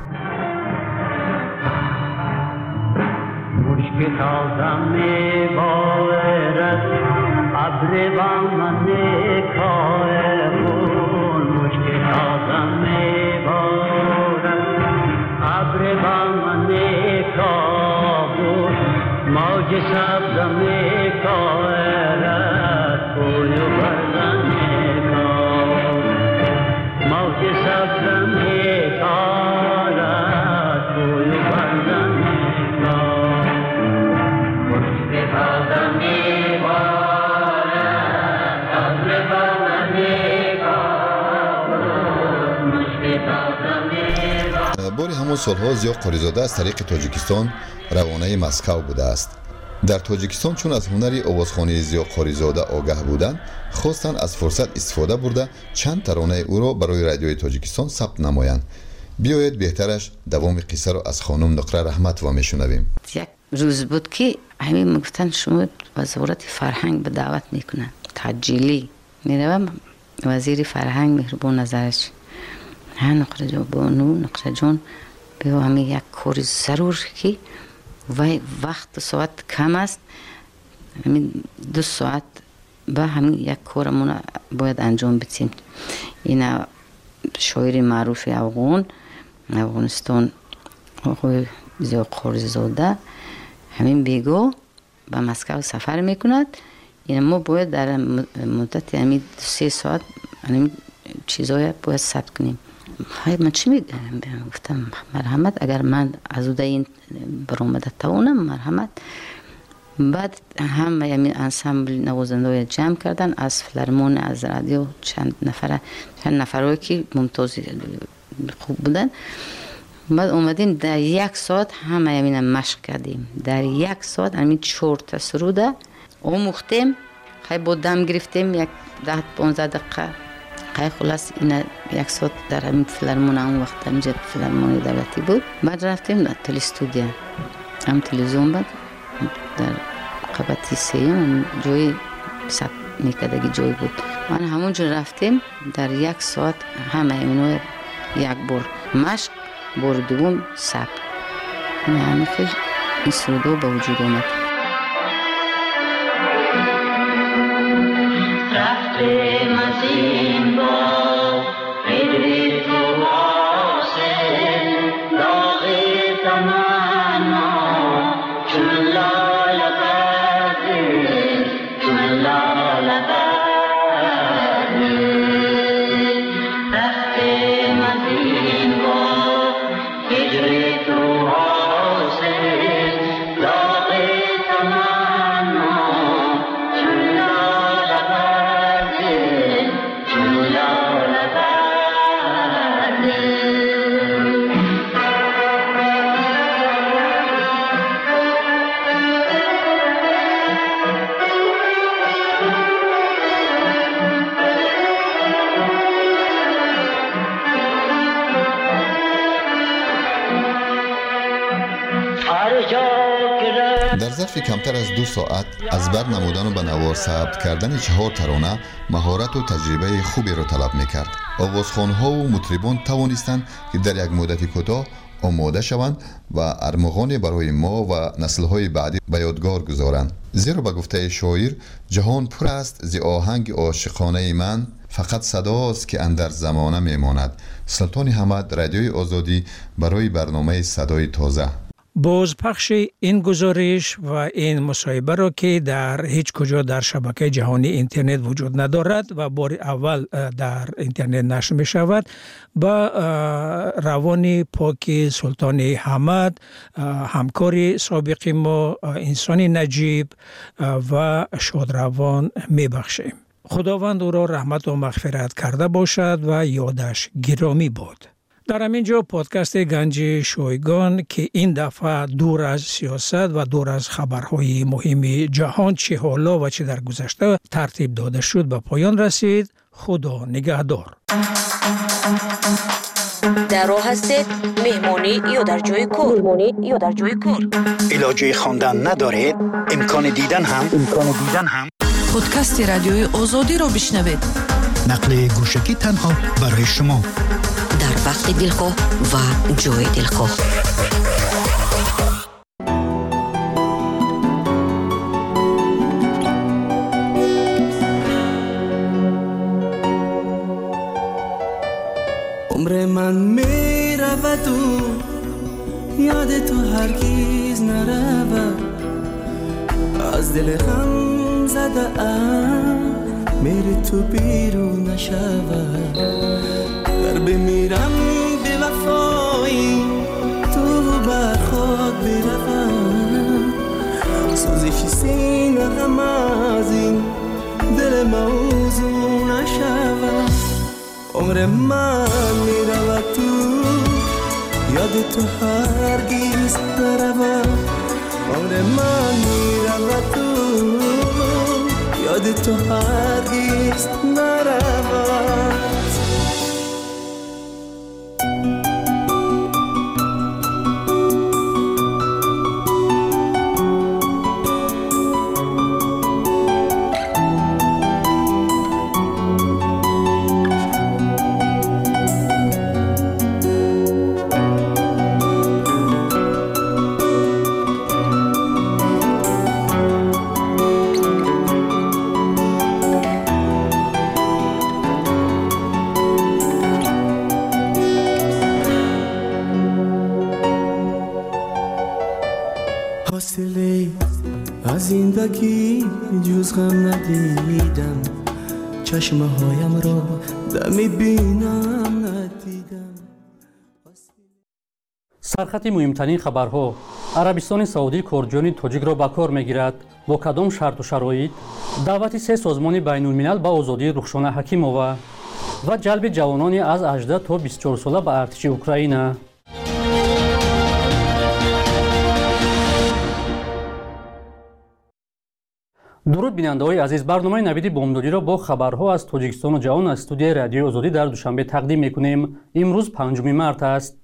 مشک تازه می بارد ابر بهمن کابل، مشک تازه می بارد ابر بهمن کابل، موج سبز می کارد کوی و برزن کابل، موج سبز می کارد کوی و برزن کابل، مشک تازه می بارد ابر بهمن کابل، مشک تازه می باری همون سالها ضیا قاریزاده از طریق تاجیکستان روانه مسکو بوده است. در تاجیکستان چون از هنری آوازخوانی زیا قاریزاده آگاه بودند خواستند از فرصت استفاده برده چند ترانه او را برای رادیوی تاجیکستان ثبت نمایند. بیایید بهترش دوام قصه را از خانم نقره رحمتова میشنویم. یک روز بود که همین گفتن شما وزارت فرهنگ به دعوت میکنن تجلی میروم وزیر فرهنگ مهربان نظرش ها نقره جان بانو نقره جان بگو همین یک کاری ضرور که وقت ساعت کم است همین 2 ساعت با همین یک کارمون باید انجام بدیم. این شاعر معروف افغانستان آقای زیا قاریزاده همین بیگو به مسکو سفر میکند. این ما باید در مدت همین 3 ساعت همین چیزای باید ثبت کنیم. من چی میگم؟ گفتم مرحمت اگر من از اوده این برآمده توانم مرحمت. بعد هم همین انسامبل نوازنده جمع کردن از فیلارمون از رادیو چند نفرایی که ممتاز خوب بودن. بعد اومدیم در 1 ساعت همه همین مشق کردیم. در 1 ساعت همین 4 تا سروده آموختیم. خیلی با دم گرفتیم 10-15 دقیقه. خیلی خلاص این 1 ساعت در همین فیلارمون اون وقت همینجا فیلارمون دولتی بود. بعد رفتیم در تلستودیا هم تلویزیون بود در قبطی سیم جای ثبت میکردگی جای بود. من همونجا رفتیم در 1 ساعت همه اینو 1 بار مشق بار دوم ثبت. همه خیلی این سرودو به وجود آمد. رفتیم از این با غیری تو حاصل داغ تمنا چون لال بردی چون لال بردی رفتیم از این با هجری تو حاصل داغ تمنا چون لال بردی چون لال بردی در ظرف کمتر از 2 ساعت از بر نمودن و به نوار ثبت کردن 4 ترانه مهارت و تجربه خوبی را طلب میکرد. آوازخوان‌ها و مطربان توانستند که در یک مدت کوتاه آماده شوند و ارمغانی برای ما و نسل‌های بعدی به یادگار گذارند. زیرا به گفته شاعر جهان پر است ز آهنگ عاشقانه من فقط صداست که اندر زمانه میماند. سلطان حمد، رادیوی آزادی برای برنامه صدای تازه. بازپخش این گزارش و این مصاحبه را که در هیچ کجا در شبکه جهانی اینترنت وجود ندارد و بار اول در اینترنت نشر می شود با روان پاک سلطان حمد همکار سابق ما انسان نجیب و شادروان می بخشیم. خداوند او را رحمت و مغفرت کرده باشد و یادش گرامی باد. در همینجا پادکست گنج شایگان که این دفعه دور از سیاست و دور از خبرهای مهم جهان چه حالا و چه در گذشته ترتیب داده شد به پایان رسید. خدا نگهدار. در راه هستید مهمانی یا در جای کار علاجه خواندن ندارید امکان دیدن هم پادکست رادیوی آزادی را بشنوید. نقل گوشکی تنها برای شما در وقت دلخواه و جای دلخواه. عمر من می رود و یاد تو هرگز نرود. از دل غم زده ام میری تو بیرون نشود. در بمیرم به وفایی تو بر خاک بروم. سوزش سینه غم از این دل موضوع نشود. عمر من میرود، تو یاد تو هرگز نرود. از دل غم زده ام میری تو بیرون نشود. در بمیرم به وفایی تو بر خاک بروم. سوزش سینه غم از این دل موضوع نشود. عمر من میرود، تو یاد تو هرگز نرود. عمر من میرود تو یاد تو هرگز نرود از زندگی جز غم ندیدم چشمه هایم را دمی بینم ندیدم. سرخط مهمترین خبرها. عربستان سعودی کردجویان توجیک را به کار میگیرد. با کدام شرط و شرایط؟ دعوت سه سازمان بین الملل به آزادی رخشان حکیمووا و جلب جوانان از 18 تا 24 ساله به ارتش اوکراین. درود بیننده‌های عزیز، برنامه نوید بامدادی را با خبرها از تاجیکستان و جهان از استودیوی رادیوی آزادی در دوشنبه تقدیم می‌کنیم. امروز 5 مارس است.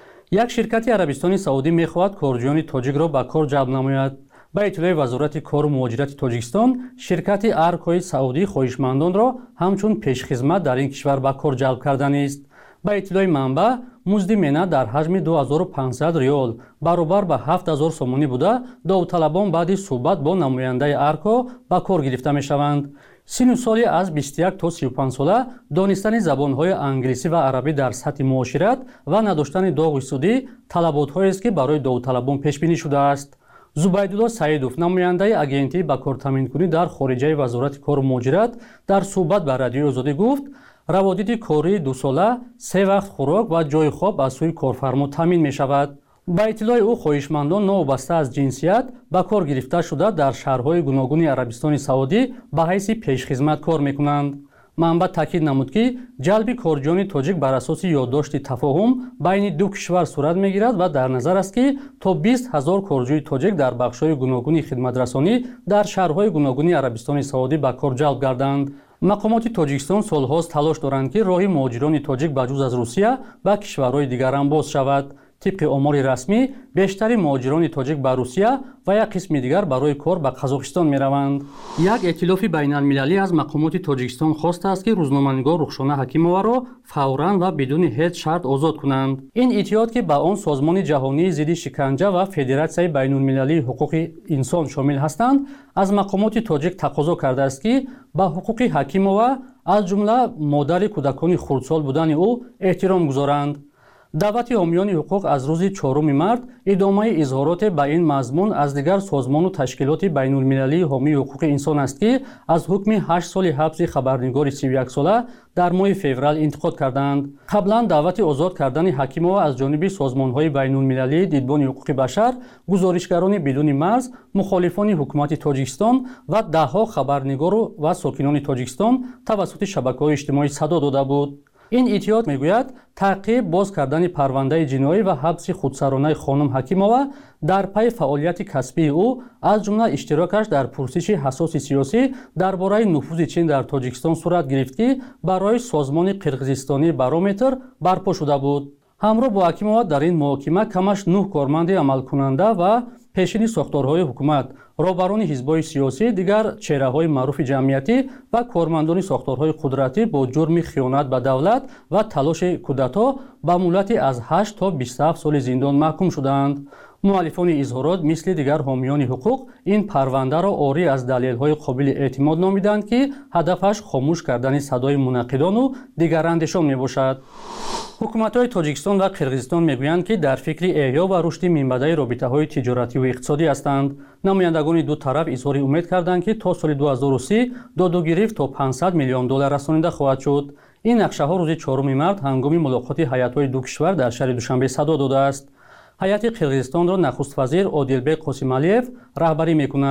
یک شرکت عربستان سعودی می‌خواهد کردجویان تاجیک را به کار جلب نماید. با اطلاع وزارت کار و مهاجرت تاجیکستان، شرکت ارکوی سعودی خواهشمندان را همچون پیشخدمت در این کشور به کار جلب کردن است. با اطلاع منبع، مزد منت در حجم 2500 ریال برابر به 7000 سومانی بوده. داوطلبان بعد صحبت با نماینده ارکو به کار گرفته می‌شوند. سن سالی از 21 تا 35 ساله، دانستن زبان‌های انگلیسی و عربی در سطح معاشرت و نداشتن داغ سودی طلبات‌هایی است که برای داوطلبان پیش بینی شده است. زبیدالله سعیدوف، نماینده агенти ба кор таминкунӣ дар хориҷаи вазорати кору муҳоҷират, дар суҳбат ба радиои озодӣ гуфт, раводиди кории дусола, 3 вақт хӯрок ва ҷойи хоб аз сӯи корфармо таъмин мешавад. ба иттилои ӯ, хоҳишмандон новобаста аз ҷинсият ба кор гирифта шуда дар шаҳрҳои гуногуни Арабистони Саудӣ ба ҳайси пешхизмат кор мекунанд. манбаъ таъкид намуд, ки ҷалби корҷони тоҷик бар асоси ёддошти тафоҳум байни ду кишвар сурат мегирад ва дар назар аст, ки то 20 000 корҷӯи тоҷик дар бахшҳои гуногуни хидматрасонӣ дар шаҳрҳои гуногуни Арабистони Саудӣ ба кор ҷалб гарданд. мақомоти Тоҷикистон солҳост талош доранд, ки роҳи муҳоҷирони тоҷик ба ҷуз аз Русия ба кишварҳои дигар ҳам боз шавад. طبق آمار رسمی، بیشتر مهاجران تاجیک به روسیه و یک قسم دیگر برای کار به قزاقستان می روند. یک ائتلاف بین المللی از مقامات تاجیکستان خواسته است که روزنامه‌نگار رخشانه حکیمووا را فوراً و بدون هیچ شرط آزاد کنند. این اتحاد که به آن سازمان جهانی ضد شکنجه و فدراسیون بین المللی حقوق انسان شامل هستند، از مقامات تاجیک تقاضا کرده است که به حقوق حکیمووا از جمله مادر کودکان خردسال بودن او احترام گذارند. دعوت حامیان حقوق از روز 4 مارس ادامه اظهارات به این مضمون از دیگر سازمان و تشکیلات بین المللی حامی حقوق انسان است که از حکم 8 سال حبس خبرنگار 31 ساله در ماه فوریه انتقاد کردند. قبلا دعوت آزاد کردن حکیمووا از جانب سازمان‌های بین المللی دیدبان حقوق بشر، گزارشگران بدون مرز، مخالفان حکومت تاجیکستان و ده‌ها خبرنگار و ساکنان تاجیکستان توسط شبکه‌های اجتماعی صدا داده بود. این اتحاد میگوید تعقیب باز کردن پرونده جنایی و حبس خودسرانه خانم حکیمووا در پی فعالیت کسبی او از جمله اشتراکش در پرسش حساس سیاسی درباره نفوذ چین در تاجیکستان صورت گرفت که برای سازمان قرقیزستانی بارومتر برپا شده بود. همراه با حکیمووا در این محاکمه کمش 9 کارمند عملکننده و پیشین ساختارهای حکومت، رهبران حزب‌های سیاسی، دیگر چهره‌های معروف جمعیتی و کارمندان ساختارهای قدرتی با جرم خیانت به دولت و تلاش کودتا به مهلت از 8 تا 27 سال زندان محکوم شدند. مؤلفان اظهارات مثل دیگر حامیان حقوق این پرونده را عاری از دلایل قابل اعتماد نامیدند که هدفش خاموش کردن صدای مناقضان و دیگراندیشان میباشد. حکومت‌های تاجیکستان و قرقیزستان میگویند که در فکر احیا و رشد منبع رابطه‌های تجارتی و اقتصادی هستند. نمایندگان دو طرف اظهار امید کردند که تا سال 2030 دادوگیری تا 500 میلیون دلار رسانیده خواهد شد. این نقشه‌ها روز 4 مارس هنگام ملاقات هیئت‌های دو کشور در شهر دوشنبه صدا داده است. هیئت قرقیزستان را نخست وزیر عادلبек قاسمعلیев راهبری می‌کند.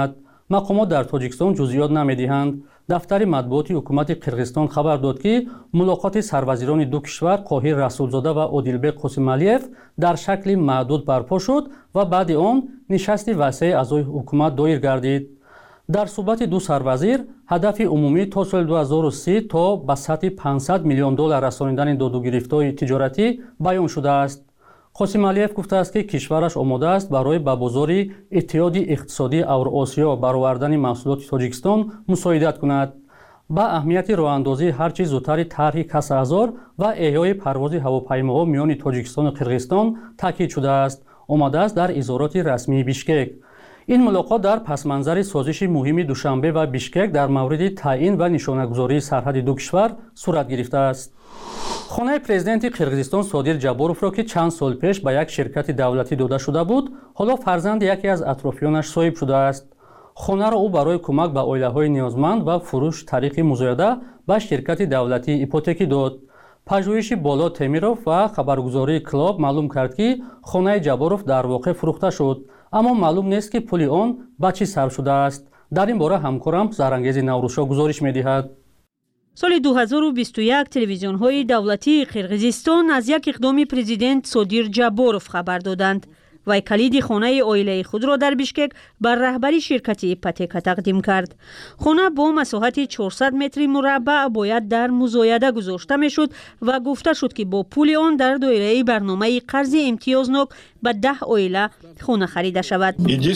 мақомот дар тоҷикистон ҷузъиёт намедиҳанд. дафтари матбуоти ҳукумати қирғизистон хабар дод ки мулоқоти сарвазирони ду кишвар қоҳир расулзода ва одилбек қосималиев дар шакли маъдуд барпо шуд ва баъди он нишасти васеъ аъзои ҳукумат доир гардид. дар суҳбати ду сарвазир ҳадафи умумӣ то соли 2030 то ба сатҳи $500 миллион расонидани додугирифтҳои тиҷоратӣ баён шудааст. қосималиев гуфтааст ки кишвараш омода аст барои ба бозори иттиҳоди иқтисодии Авроосиё баровардани маҳсулоти Тоҷикистон мусоидат кунад. ба аҳамияти роҳандозии ҳарчи зудтари тарҳи Касаҳзор ва эҳёи парвози ҳавопаймоҳо миёни Тоҷикистону Қирғизистон таъкид шудааст, омадааст дар изҳороти расмии Бишкек. ин мулоқот дар пасманзари созиши муҳими Душанбе ва Бишкек дар мавриди таъин ва нишонагузории сарҳади ду кишвар сурат гирифтааст. хонаи президенти Қирғизистон Содир Ҷаборовро ки чанд сол пеш ба як ширкати давлатӣ дода шуда буд, ҳоло фарзанди яке аз атрофиёнаш соҳиб шудааст. хонаро ӯ барои кӯмак ба оилаҳои ниёзманд ва фурӯш тариқи музояда ба ширкати давлатии ипотекӣ дод. пажӯҳиши Боло Темиров ва хабаргузории Клоб маълум кард ки хонаи Ҷаборов дар воқеъ фурӯхта шуд, аммо маълум нест ки пули он ба чӣ сарф шудааст. дар ин бора ҳамкорам Зарангези Наврӯзшо гузориш медиҳад. соли 2021 телевизионҳои давлатии Қирғизистон аз як иқдоми президент Содир Ҷаборов хабар доданд. вай калиди хонаи оилаи худро дар Бишкек ба раҳбари ширкати ипотека тақдим кард. хона бо масоҳати 400 метри мураббаъ бояд дар музояда гузошта мешуд ва гуфта шуд ки бо пули он дар доираи барномаи қарзи имтиёзнок ба 10 оила хона харида шавад.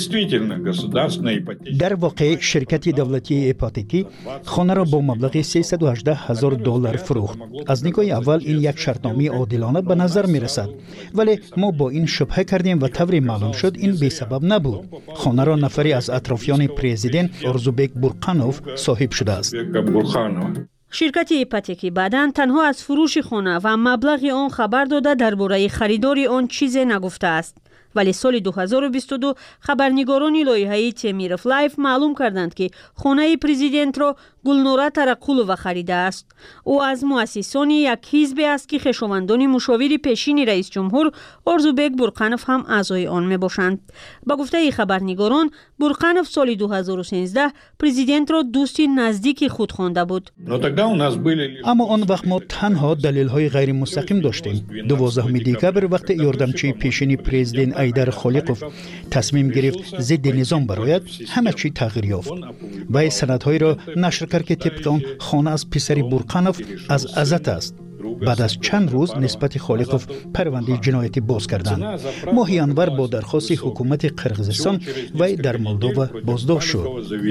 дар воқеъ ширкати давлатии ипотекӣ хонаро бо маблағи $318,000 фурӯхт. аз нигоҳи аввал ин як шартномаи одилона ба назар мерасад, вале мо бо ин шубҳа кардем ва тавре маълум шуд ин бесабаб набуд. хонаро нафаре аз атрофиёни президент Орзубек Бурқанов соҳиб шудааст. ширкати ипотекӣ баъдан танҳо аз фурӯши хона ва маблағи он хабар дода дар бораи харидори он чизе нагуфтааст. вале соли 2022 хабарнигорони лоиҳаи Темиров Лайф маълум карданд ки хонаи президентро Гулнора Тараққулова харидааст. ӯ аз муассисони як ҳизбе аст ки хешовандони мушовири пешини раисҷумҳур Орзубек Бурқанов ҳам аъзои он мебошанд. ба гуфтаи хабарнигорон, Бурқанов соли 2013 президентро дӯсти наздики худ хонда буд. аммо он вақт мо танҳо далелҳои ғайримустақим доштем. 12 декабр вақте ёрдамчии пешини президент Айдар Холиқов тасмим гирифт зидди низом барояд, ҳама чӣ тағйир ёфт. вай санадҳоеро нашр кард ки тибқи он хона аз писари Бурқанов аз азат аст. баъд аз чанд рӯз нисбати Холиқов парвандаи ҷиноятӣ боз карданд. моҳи январ бо дархости ҳукумати Қирғизистон вай дар Молдова боздошт шуд.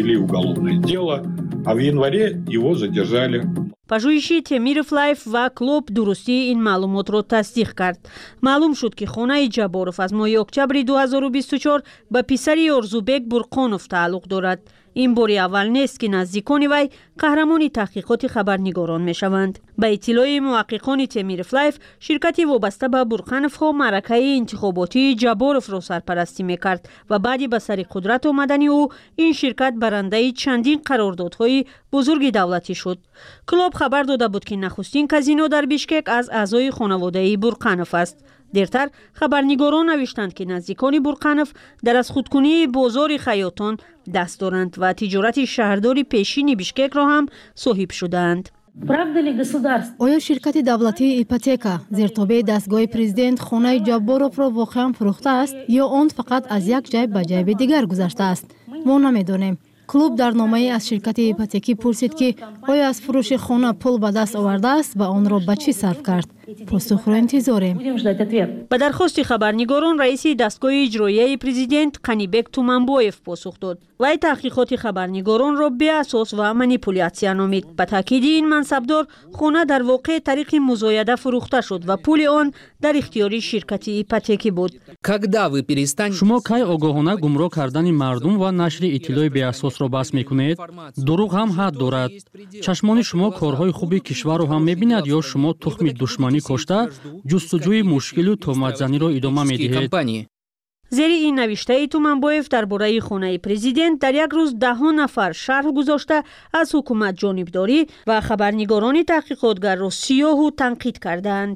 пажӯҳиши Темиров Лайф ва Клоб дурустии ин маълумотро тасдиқ кард. маълум шуд ки хонаи Ҷаборов аз моҳи октябри 2024 ба писари Орзубек Бурқонов тааллуқ дорад. ин бори аввал нест ки наздикони вай қаҳрамони таҳқиқоти хабарнигорон мешаванд. ба иттилои муҳаққиқони Темиров Лайф, ширкати вобаста ба Бурқановҳо маъракаи интихоботии Ҷаборовро сарпарастӣ мекард ва баъди ба сари қудрат омадани ӯ ин ширкат барандаи чандин қарордодҳои бузурги давлатӣ шуд. Клоб хабар дода буд ки нахустин казино дар Бишкек аз аъзои хонаводаи Бурқанов аст. дертар хабарнигорон навиштанд ки наздикони Бурқанов дар аз худкунии бозори Хаётон даст доранд ва тиҷорати шаҳрдори пешини Бишкекро ҳам соҳиб шудаанд. оё ширкати давлатии ипотека зертобаи дастгоҳи президент хонаи Ҷабборовро воқеан фурӯхтааст ё он фақат аз як ҷайб ба ҷайби дигар гузаштааст? мо намедонем. клуб дар номае аз ширкати ипотекӣ пурсид ки оё аз фурӯши хона пул ба даст овардааст ва онро ба чӣ сарф кард. посухро интизорем. ба дархости хабарнигорон раиси дастгоҳи иҷроияи президент Қанибек Туманбоев посух дод. вай таҳқиқоти хабарнигоронро беасос ва манипулятсия номид. ба таъкиди ин мансабдор, хона дар воқеъ тариқи музояда фурӯхта шуд ва пули он дар ихтиёри ширкати ипотекӣ буд. шумо кай огоҳона гумроҳ кардани мардум ва нашри иттилои беасосро баҳс мекунед? дурӯғ ҳам ҳад дорад. чашмони шумо корҳои хуби кишварро ҳам мебинад ё шумо тухми душманӣ кошта ҷустуҷӯи мушкилу тӯҳматзаниро идома медиҳед? зери ин навиштаи Туманбоев дар бораи хонаи президент дар як рӯз даҳон нафар шарҳ гузошта аз ҳукумат ҷонибдорӣ ва хабарнигорони таҳқиқотгарро сиёҳу танқид карданд.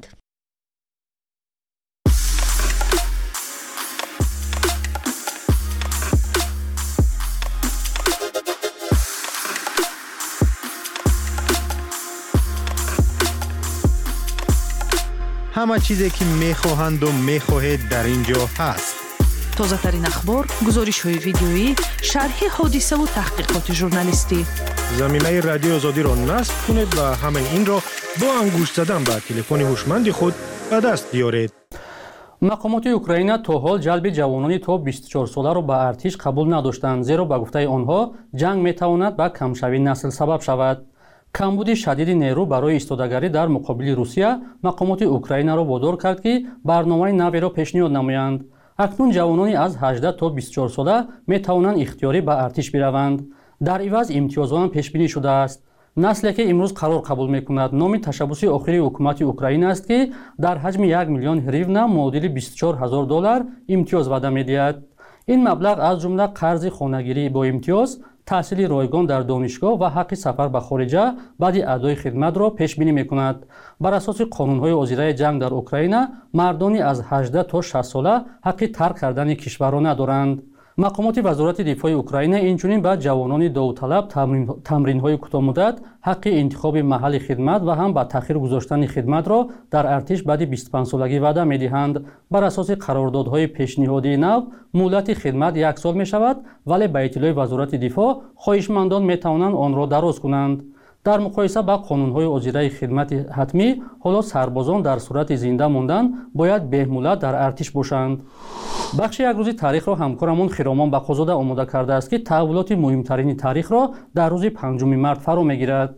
همه چیزی که میخواهند و میخواهید در اینجا هست. تازه ترین اخبار، گزارش های ویدیویی، شرح حادثه و تحقیقات ژورنالیستی. زمینه رادیو آزادی را نصب کنید و همین این را با انگشت زدن به تلفن هوشمند خود به دست بیارید. مقامات اوکراین تا حال جلب جوانان تا 24 ساله را به ارتش قبول نداشتند، زیرا به گفته آنها جنگ میتواند به کمشوی نسل سبب شود. کمبود شدید نیرو برای ایستادگی در مقابل روسیه مقامات اوکراین را وادار کرد که برنامه نوی را پیشنهاد نمایند. اکنون جوانانی از 18 تا 24 ساله میتوانند اختیاری به ارتش بروند. در عوض امتیازات پیش بینی شده است. نسلی که امروز قرار قبول میکند نام تشبث آخری حکومت اوکراین است که در حجم 1 میلیون هریونا معادل 24000 دلار امتیاز وعده میدهد. این مبلغ از جمله قرض خانگیری با امتیاز، تحصیل رایگان در دانشگاه و حق سفر به خارج بعد ادای خدمت را پیش بینی میکند. بر اساس قانون‌های وزرای جنگ در اوکراین مردانی از 18 تا 60 ساله حق ترک کردن کشور را ندارند. مقامات وزارت دفاع اوکراین اینچنین به جوانان داوطلب تمرین‌های کوتاه‌مدت، حق انتخاب محل خدمت و هم به تأخیر گذاشتن خدمت را در ارتش بعد 25 سالگی وعده می‌دهند. بر اساس قراردادهای پیشنهادی نو مهلت خدمت 1 سال می‌شود، ولی به اطلاع وزارت دفاع خواهشمندان می‌توانند آن را دراز کنند. در مقایسه با قانون‌های اجرای خدمت حتمی، حالا سربازان در صورت زنده ماندن باید به مهلت در ارتش باشند. بخش یک روزی تاریخ را همکارمون خیرامان بقازاده آماده کرده است که تحولات مهمترین تاریخ را در روز 5 مارس فرا میگیرد.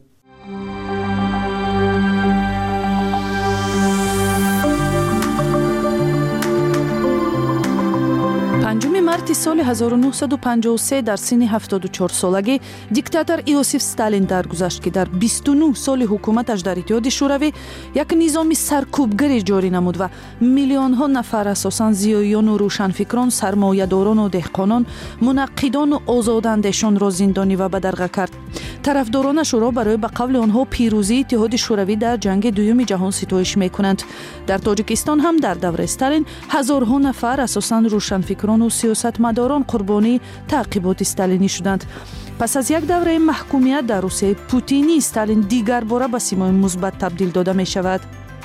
5 марти соли 1953 дар синни 74 солагӣ диктатор Иосиф Сталин даргузашт, ки дар 29 соли ҳукуматаш дар Иттиҳоди шӯравӣ як низоми саркӯбгарӣ ҷорӣ намуд ва миллионҳо нафар асосан зиёиёну рӯшанфикрон, сармоядорону деҳқонон, мунаққидону озодандешонро зиндонӣ ва ба дарға кард. тарафдоронаш ӯро барои ба қавли онҳо пирӯзии Иттиҳоди шӯравӣ дар ҷанги дуюми ҷаҳон ситоиш мекунанд. дар Тоҷикистон ҳам дар давраи Сталин ҳазорҳо нафар асосан рӯшанфикрону сиёсатмадорон қурбонии таъқиботи сталинӣ шуданд. пас аз як давраи маҳкумият дар Русияи Путинӣ, Сталин дигар бора ба симои мусбат табдил дода мешавад.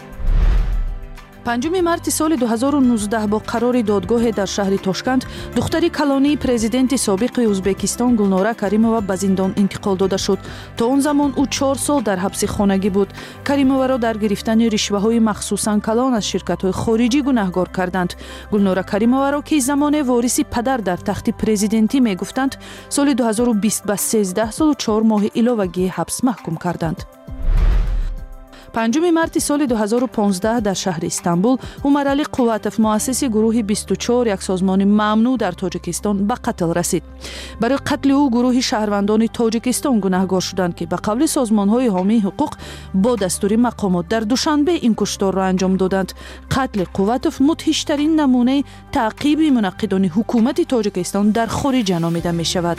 5 марти соли 2019 бо қарори додгоҳе дар шаҳри Тошканд духтари калонии президенти собиқи Узбекистон Гулнора Каримова ба зиндон интиқол дода шуд. то он замон ӯ 4 сол дар ҳабси хонагӣ буд. Каримоваро дар гирифтани ришваҳои махсусан калон аз ширкатҳои хориҷӣ гунаҳгор карданд. Гулнора Каримоваро ки замоне вориси падар дар тахти президентӣ мегуфтанд, соли 2020 ба 13 солу 4 моҳи иловагии ҳабс маҳкум карданд. 5 марти соли 2015 дар шаҳри Истанбул Умарали Қувватов, муассиси гурӯҳи 24, як созмони мамнӯъ дар Тоҷикистон, ба қатл расид. барои қатли ӯ гурӯҳи шаҳрвандони Тоҷикистон гунаҳгор шуданд, ки ба қавли созмонҳои ҳомии ҳуқуқ бо дастури мақомот дар Душанбе ин кушторро анҷом доданд. қатли Қувватов мудҳиштарин намунаи таъқиби мунаққидони ҳукумати Тоҷикистон дар хориҷа номида мешавад.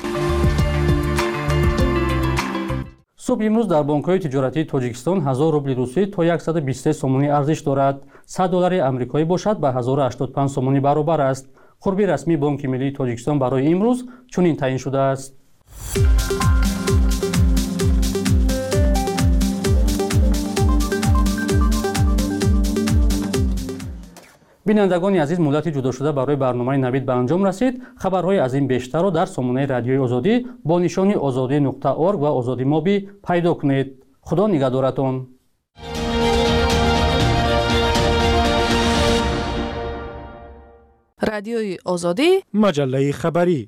صبح امروز در بانک‌های تجارتی تاجیکستان 1000 روبل روسی تا 123 سومونی ارزش دارد. 100 دلار آمریکایی باشد به 1085 سومونی برابر است. خوربی رسمی بانک ملی تاجیکستان برای امروز چنین تعیین شده است. بینندگان عزیز، مدتی جدا شده برای برنامه نوید به انجام رسید. خبرهای از این بیشتر را در سامانه رادیوی آزادی با نشانی azadi.org و آزادی مابی پیدا کنید. خدا نگهدارتان. رادیوی آزادی، مجله خبری.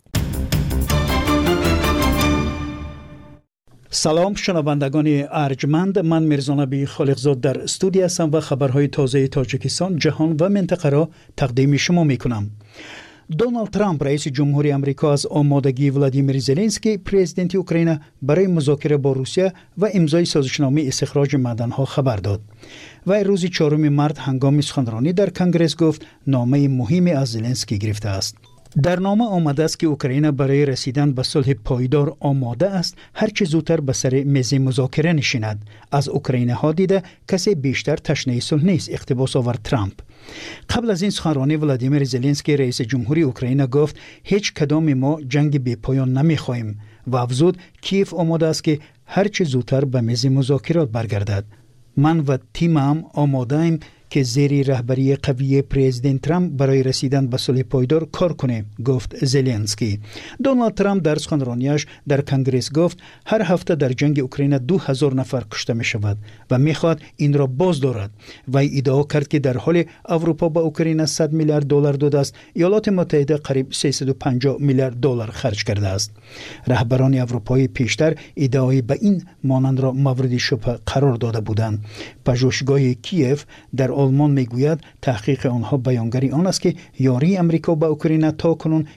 سلام شنوندگان ارجمند، من میرزانبی خالقزاد در استودیو هستم و خبرهای تازه تاجیکستان، جهان و منطقه را تقدیم شما میکنم. دونالد ترامپ رئیس جمهوری آمریکا از آمادگی ولادیمیر زلنسکی پرزیدنت اوکراین برای مذاکره با روسیه و امضای سازشنامه استخراج معدن‌ها خبر داد. و روز 4 مارس هنگام سخنرانی در کنگره گفت نامه مهمی از زلنسکی گرفته است. در نامه آمده است که اوکراین برای رسیدن به صلح پایدار آماده است، هر چه زودتر به سر میز مذاکره نشیند. از اوکراین ها دیده کسی بیشتر تشنه صلح نیست، اقتباس آورد ترامپ. قبل از این سخنرانی ولادیمیر زلنسکی رئیس جمهوری اوکراین گفت هیچ کدام ما جنگ بی پایان نمیخواهیم و افزود کیف آماده است که هر چه زودتر به میز مذاکرات برگردد. من و تیمم آماده ایم که زیر رهبری قوی پرزیدنت ترامپ برای رسیدن به صلح پایدار کار کنه، گفت زلنسکی. دونالد ترامپ در سخنرانیش در کنگره گفت هر هفته در جنگ اوکراین 2000 نفر کشته می شود و می خواهد این را باز دارد. و ادعا کرد که در حال اروپا به اوکراین 100 میلیارد دلار داده است، ایالات متحده قریب 350 میلیارد دلار خرج کرده است. رهبران اروپایی پیشتر ادعای به این مانند را مورد شبهه قرار داده بودند. پژوهشگاه کیف در آلمان میگوید تحقیق آنها بیانگری آن است که یاری امریکا به اوکراین تاکنون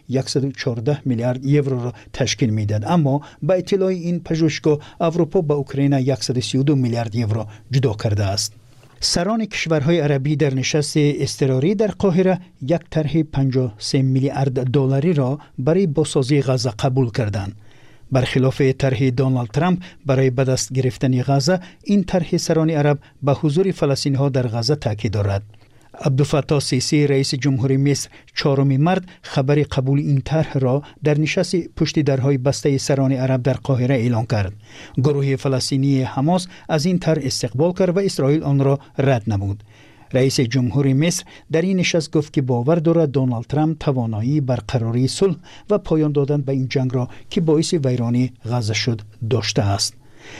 114 میلیارد یورو را تشکیل میدهد، اما با اطلاع این پژوهشگاه اروپا به اوکراین 132 میلیارد یورو جدا کرده است. سران کشورهای عربی در نشست اضطراری در قاهره یک طرح 53 میلیارد دلاری را برای بازسازی غزه قبول کردند. برخلاف طرح دونالد ترامپ برای به دست گرفتن غزه، این طرح سران عرب به حضور فلسطینی‌ها در غزه تاکید دارد. عبدالفتاح السیسی رئیس جمهوری مصر 4 مارس خبر قبول این طرح را در نشست پشت درهای بسته سران عرب در قاهره اعلان کرد. گروه فلسطینی حماس از این طرح استقبال کرد و اسرائیل آن را رد نمود. رئیس جمهوری مصر در این نشست گفت که باور دارد دونالد ترامپ توانایی برقراری صلح و پایان دادن به این جنگ را که باعث ویرانی غزه شد داشته است.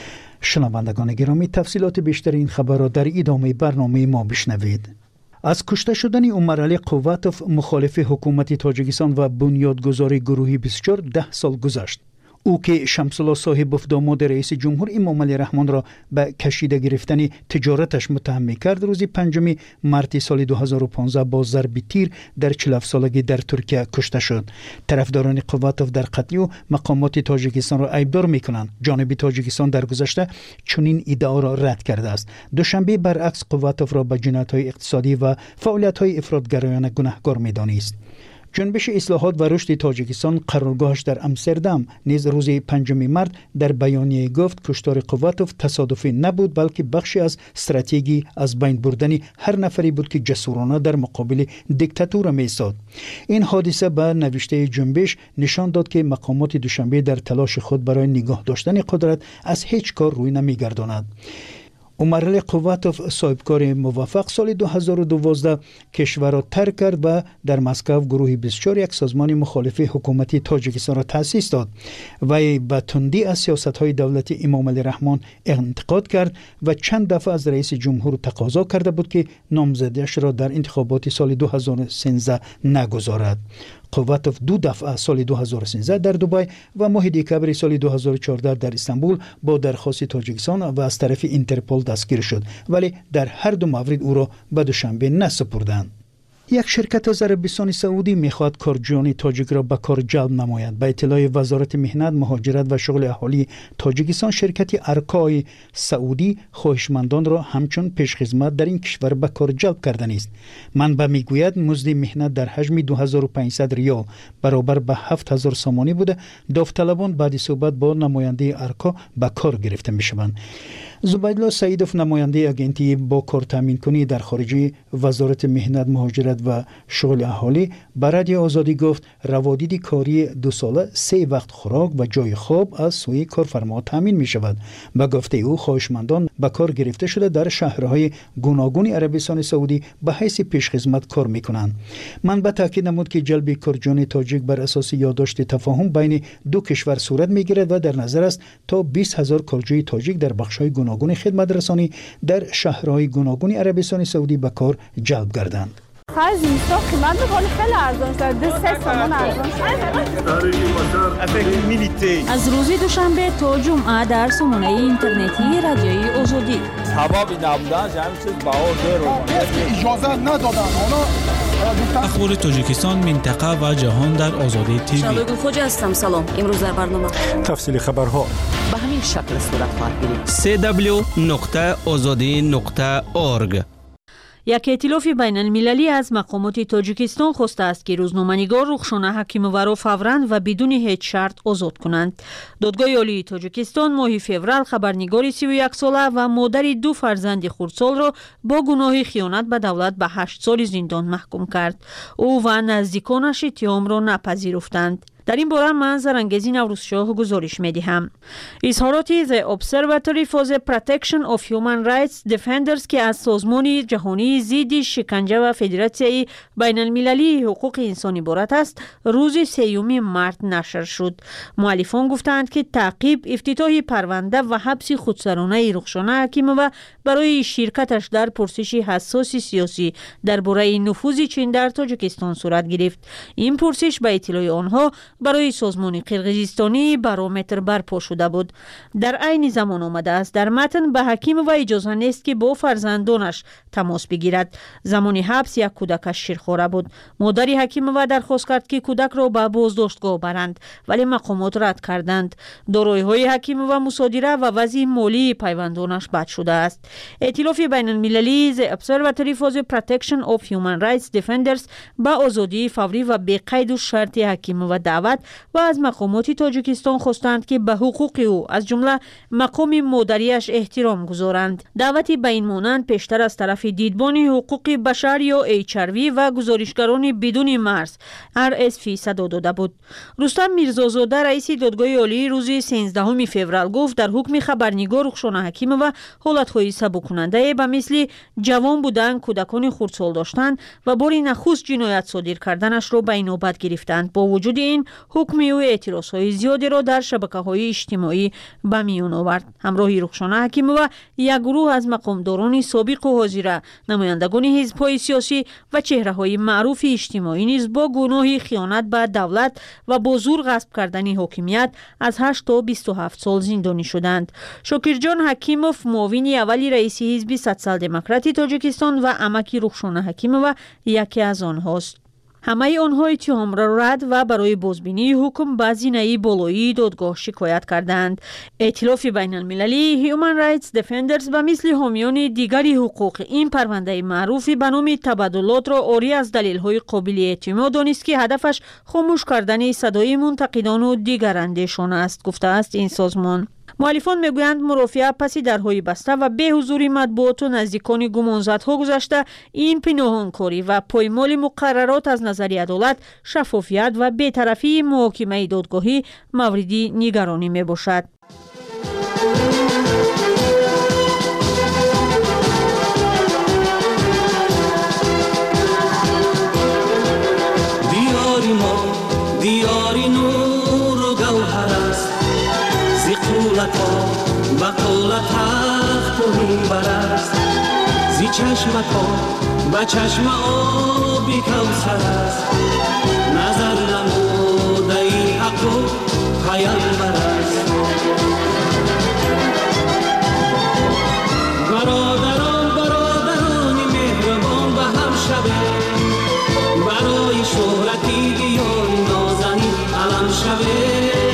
شنوندگان گرامی، تفصیلات بیشتر این خبر را در ادامه برنامه ما بشنوید. از کشته شدن عمرعلی قواتوف مخالف حکومت تاجیکستان و بنیادگذار گروه 24 10 سال گذشت. او که شمس الله صاحبوف داماد رئیس جمهور امام علی رحمان را به کشیده گرفتن تجارتش متهم کرد، روز 5 مارس سال 2015 با ضرب تیر در 47 سالگی در ترکیه کشته شد. طرفداران قواتوف در قتل او مقامات تاجیکستان را ایبدار می‌کنند. جانب تاجیکستان در گذشته چنین ادعا را رد کرده است. دوشنبه برعکس قواتوف را به جنایت‌های اقتصادی و فعالیت‌های افراطگرایانه گناهکار می‌دانست. جنبش اصلاحات و رشد تاجیکستان قرارگاهش در امستردام نیز روز 5 مارس در بیانیه گفت کشتار قواتوف تصادفی نبود، بلکه بخشی از استراتژی از بین بردن هر نفری بود که جسورانه در مقابل دیکتاتور می‌ایستاد. این حادثه به نوشته جنبش نشان داد که مقامات دوشنبه در تلاش خود برای نگاه داشتن قدرت از هیچ کار روی نمی‌گرداند. عمرعلی قواتوف صاحبکار موفق سال 2012 کشور را ترک کرد و در مسکو گروه 24 یک سازمان مخالف حکومتی تاجیکستان را تأسیس داد. وی به تندی از سیاست‌های دولت امام علی رحمان انتقاد کرد و چند دفعه از رئیس جمهور تقاضا کرده بود که نامزدیش را در انتخابات سال 2013 نگذارد. قواتوف 2 دفعه سال 2013 در دبی و ماه دکمبر سال 2014 در استانبول با درخواست تاجیکستان و از طرف اینترپل دستگیر شد، ولی در هر دو مورد او را به دوشنبه نسپردند. یک شرکت از عربستان سعودی میخواد کارجویان تاجیک را به کار جلب نماید. به اطلاع وزارت مهنت، مهاجرت و شغل اهالی تاجیکستان، شرکت ارکای سعودی خواهشمندان را همچون پیشخدمت در این کشور به کار جلب کردن است. منبع میگوید مزد مهنت در حجم 2500 ریال برابر به 7000 سامانی بوده. داوطلبان بعد صحبت با نماینده ارکا به کار گرفته میشوند. زبیدالله سعیدوف نماینده اگنتی با کار تامین کنی در خارج وزارت مهنت، مهاجرت و شغل اهالی به رادیو آزادی گفت روادید کاری 2 ساله 3 وقت خوراک و جای خواب از سوی کارفرما تامین می شود. به گفته او خواهشمندان به کار گرفته شده در شهرهای گوناگون عربستان سعودی به حیث پیشخدمت کار می کنند. منبع تاکید نمود که جلب کارجویان تاجیک بر اساس یادداشت تفاهم بین دو کشور صورت می گیرد و در نظر است تا 20000 کارجوی تاجیک در بخش‌های گوناگون خدمت رسانی در شهرهای گوناگون عربستان سعودی به کار جلب گردند. خرج نیستا قیمت میکنه خیلی ارزان شده 3 سامان ارزان شده. از روز دوشنبه تا جمعه در سامانه اینترنتی رادیوی آزادی حبابی نبودن جمعی چیز بهار اجازه ندادن. اخبار تاجیکستان، منطقه و جهان در آزادی تیوی. شبگل خوجا هستم. سلام. امروز در برنامه تفصیل خبرها به همین شکل صورت خواهد گرفت. www.azadi.org. یک ائتلاف بین المللی از مقامات تاجیکستان خواسته است که روزنامه‌نگار رخشانه حکیموو فوراً و بدون هیچ شرط آزاد کنند. دادگاه عالی تاجیکستان ماه فوریه خبرنگار 31 ساله و مادر 2 فرزند خردسال را با گناه خیانت به دولت به 8 سال زندان محکوم کرد. او و نزدیکانش اتهام را نپذیرفتند. در این باره منظر انگیزی نوروزشاه گزارش می‌دهم. اظهاراتی The Observatory for the Protection of Human Rights Defenders که از سازمان جهانی ضد شکنجه و فدراسیون بین المللی حقوق انسان عبارت است، روز 3 مارس نشر شد. مؤلفان گفتند که تعقیب افتتاح پرونده و حبس خودسرانه رخشانه حکیمووا برای شرکتش در پرسش حساس سیاسی درباره نفوذ چین در تاجیکستان صورت گرفت. این پرسش به اطلاع آنها برای سازمان قرقیزستانی بارومتر برپا شده بود. در عین زمان آمده است در متن به حکیمووا اجازه نیست که با فرزندانش تماس بگیرد. زمان حبس یک کودکش شیرخواره بود. مادر حکیمووا درخواست کرد که کودک را به بازداشتگاه برند، ولی مقامات رد کردند. دارایی‌های حکیمووا مصادره و وضع مالی پیوندانش بد شده است. ائتلاف بین المللی The Observatory for the Protection of Human Rights Defenders به آزادی فوری و بی قید و شرط حکیمووا دعوت و از مقامات تاجیکستان خواستند که به حقوق او از جمله مقام مادریش احترام گذارند. دعوتی به این مانند پیشتر از طرف دیدبان حقوق بشر یا HRW و گزارشگران بدون مرز RSF صدا داده بود. رستم میرزازاده رئیس دادگاه عالی روز 13 فوریه گفت در حکم خبرنگار رخشانه حکیمووا حالت‌های سبک‌کننده به مثل جوان بودن، کودکان خردسال داشتن و بار نخست جنایت صادر کردنش را به نوبت گرفتند. با وجود این حکم او اعتراض‌های زیادی را در شبکه‌های اجتماعی به میان آورد. همراه رخشانه حکیمووا یک گروه از مقامداران سابق و حاضر، نمایندگان حزب‌های سیاسی و چهره‌های معروف اجتماعی نیز با گناه خیانت به دولت و با زور غصب کردن حاکمیت از 8 تا 27 سال زندانی شدند. شاکرجان حکیموف معاون اول رئیس حزب سوسیال دموکراتی تاجیکستان و عمک رخشانه حکیمووا یکی از آنهاست. همه آنها اتهام را رد و برای بازبینی حکم به زینه بالایی دادگاه شکایت کردند. ائتلاف بین المللی هیومن رایتس دفندرز و مثل حامیان دیگری حقوق این پرونده معروف به نام تبادلات را عاری از دلیل‌های قابل اعتماد دانست که هدفش خاموش کردن صدای منتقدان و دیگر اندیشان است، گفته است این سازمان. مؤلفان میگویند مرافعه پس درهای بسته و به حضور مطبوعات و نزدیکان گمانزدها گذشته این پنهانکاری و پایمال مقررات از نظر عدالت، شفافیت و بی‌طرفی محاکمه دادگاهی مورد نگرانی می باشد. دیاری نور و گوهر است بقولت تخت و منبر است زی چشمکا به چشم آبی کوثر است نظر نموده ای حق و پیامبر است برادرانی مهربان به هم شوه برای شهرتی دیاری نازنین علم شوه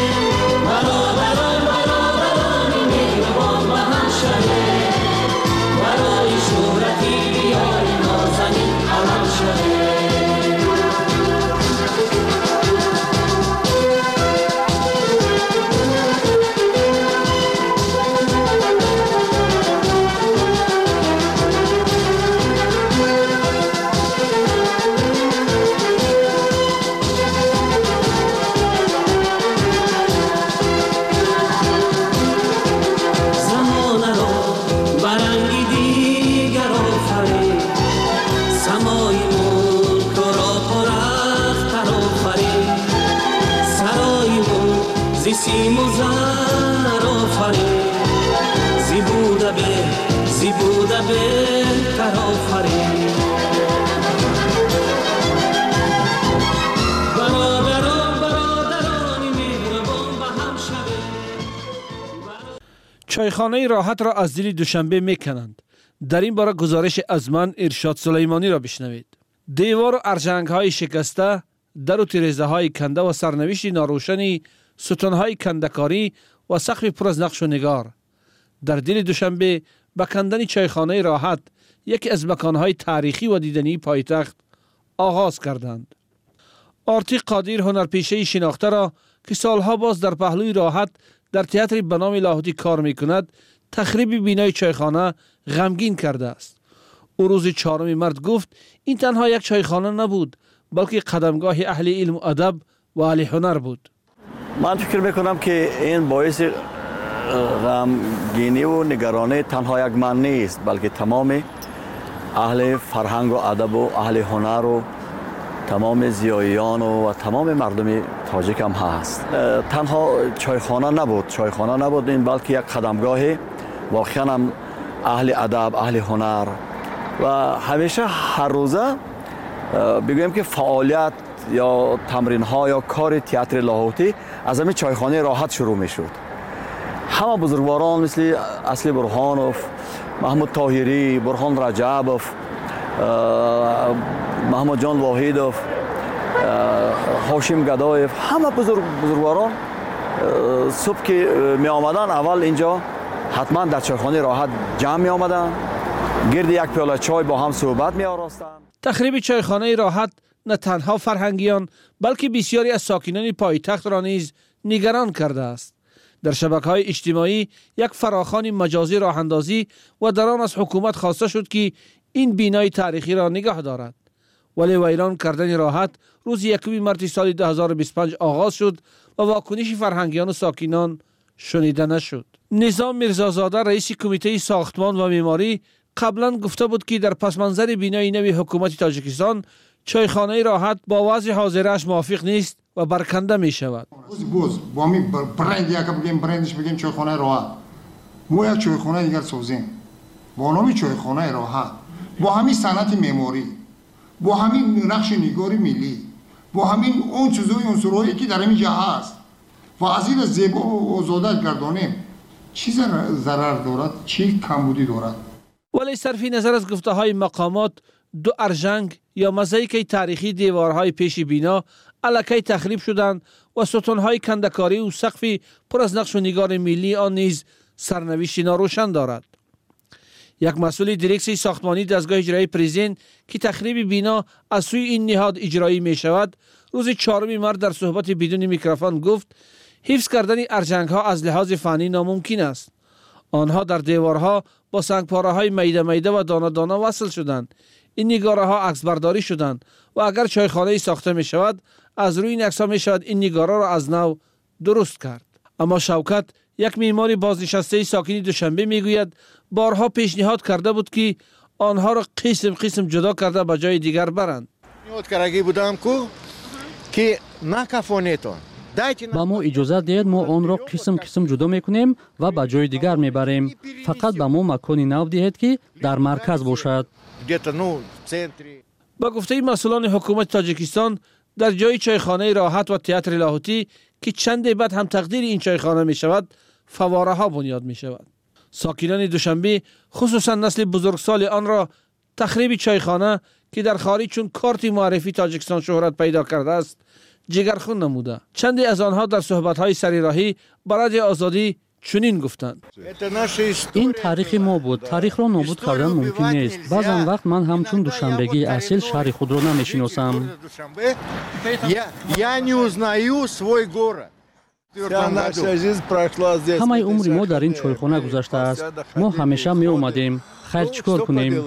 چایخانه راحت را از دل دوشنبه میکنند. در این باره گزارش از من ارشاد سلیمانی را بشنوید. دیوار و ارژنگ های شکسته، در و تیرزه های کنده و سرنوشت ناروشنی ستون های کندکاری و سقف پر از نقش و نگار. در دل دوشنبه به کندن چایخانه راحت، یکی از مکانهای تاریخی و دیدنی پایتخت آغاز کردند. آرتی قادر هنرپیشه شناخته را که سالها باز در پهلوی راحت در تئاتر به نام لاهوتی کار میکند، تخریب بینای چایخانه غمگین کرده است. او روز 4 مارس گفت این تنها یک چایخانه نبود، بلکه قدمگاه اهل علم و ادب و اهل هنر بود. من فکر میکنم که این باعث غمگینی و نگرانی تنها یک من نیست، بلکه تمام اهل فرهنگ و ادب و اهل هنر و تمام زیاییان و تمام مردم تاجیک هم هست. تنها چایخانه نبود این، بلکه یک قدمگاه واقعا هم اهل ادب، اهل هنر و همیشه هر روزه بگویم که فعالیت یا تمرین ها یا کار تئاتر لاهوتی از همین چایخانه راحت شروع می شد. همه بزرگواران مثل اصلی برهانوف، محمود طاهری، برهان رجبوف، محمد جان واحدوف، هاشم گدایف، همه بزرگواران صبح که می آمدن اول اینجا حتما در چایخانه راحت جمع می آمدن، گرد یک پیاله چای با هم صحبت می آراستن. تخریب چایخانه راحت نه تنها فرهنگیان بلکه بسیاری از ساکنان پایتخت را نیز نگران کرده است. در شبکه‌های اجتماعی یک فراخوان مجازی راه اندازی و در آن از حکومت خواسته شد که این بینای تاریخی را نگاه دارد. ولی ویران کردن راحت روز 1 مارس سال 2025 آغاز شد و واکنش فرهنگیان و ساکنان شنیده نشد. نظام میرزازاده رئیس کمیته ساختمان و معماری قبلا گفته بود که در پس منظر بینای نوی حکومت تاجیکستان چایخانه راحت با وضع حاضرش موافق نیست و برکنده می شود. با می برند یک برندش بگیم چایخانه راحت. ما یک چایخانه دیگر سازیم. با نام چایخانه راحت. با همین صنعت معماری، با همین نقش نگاری ملی، با همین اون چیزای عنصرهایی که در اینجا هست و از این زیبا و آزاده گردانیم، چی ضرر دارد، چی کمبودی دارد؟ ولی صرفی نظر از گفته های مقامات، دو ارژنگ یا مزایک تاریخی دیوارهای پیش بینا الکی تخریب شدند و ستونهای کندکاری و سقف پر از نقش و نگار ملی آن نیز سرنوشتی ناروشن دارد. یک مسئول دیرکسیون ساختمانی دستگاه اجرایی پرزین که تخریب بینا از سوی این نهاد اجرایی می شود، روز 4 مارس در صحبت بدون میکروفون گفت حفظ کردن ارژنگ ها از لحاظ فنی ناممکن است. آنها در دیوارها با سنگپاره های میده و دانه دانه وصل شدند. این نگاره ها عکس برداری شدند و اگر چایخانه ساخته می شود از روی این عکس ها می شود این نگاره را از نو درست کرد. اما شوکت، یک معمار بازنشسته ساکن دوشنبه می گوید بارها پیشنهاد کرده بود که آنها را قسم جدا کرده به جای دیگر برند. بودم که نکفونیتون با ما اجازه دهید ما آن را قسم جدا میکنیم و به جای دیگر میبریم. فقط به ما مکانی نو دهید که در مرکز باشد. با گفته مسئولان حکومت تاجیکستان، در جای چایخانه راحت و تئاتر لاهوتی که چند بعد هم تقدیر این چایخانه می شود، فواره ها بنیاد می شود. ساکنان دوشنبه خصوصا نسل بزرگسال آن را تخریب چایخانه که در خارج چون کارت معرفی تاجیکستان شهرت پیدا کرده است جگرخون نموده. چندی از آنها در صحبت‌های سریراهی برای آزادی چنین گفتند: این تاریخ ما بود. تاریخ را نابود کردن ممکن نیست. بعضن وقت من همچون دوشنبگی اصیل شهر خود را نمیشناسم. Я не узнаю свой город. همه عمر ما در این چایخانه گذشته است. ما همیشه می اومدیم. خیر چیکار کنیم؟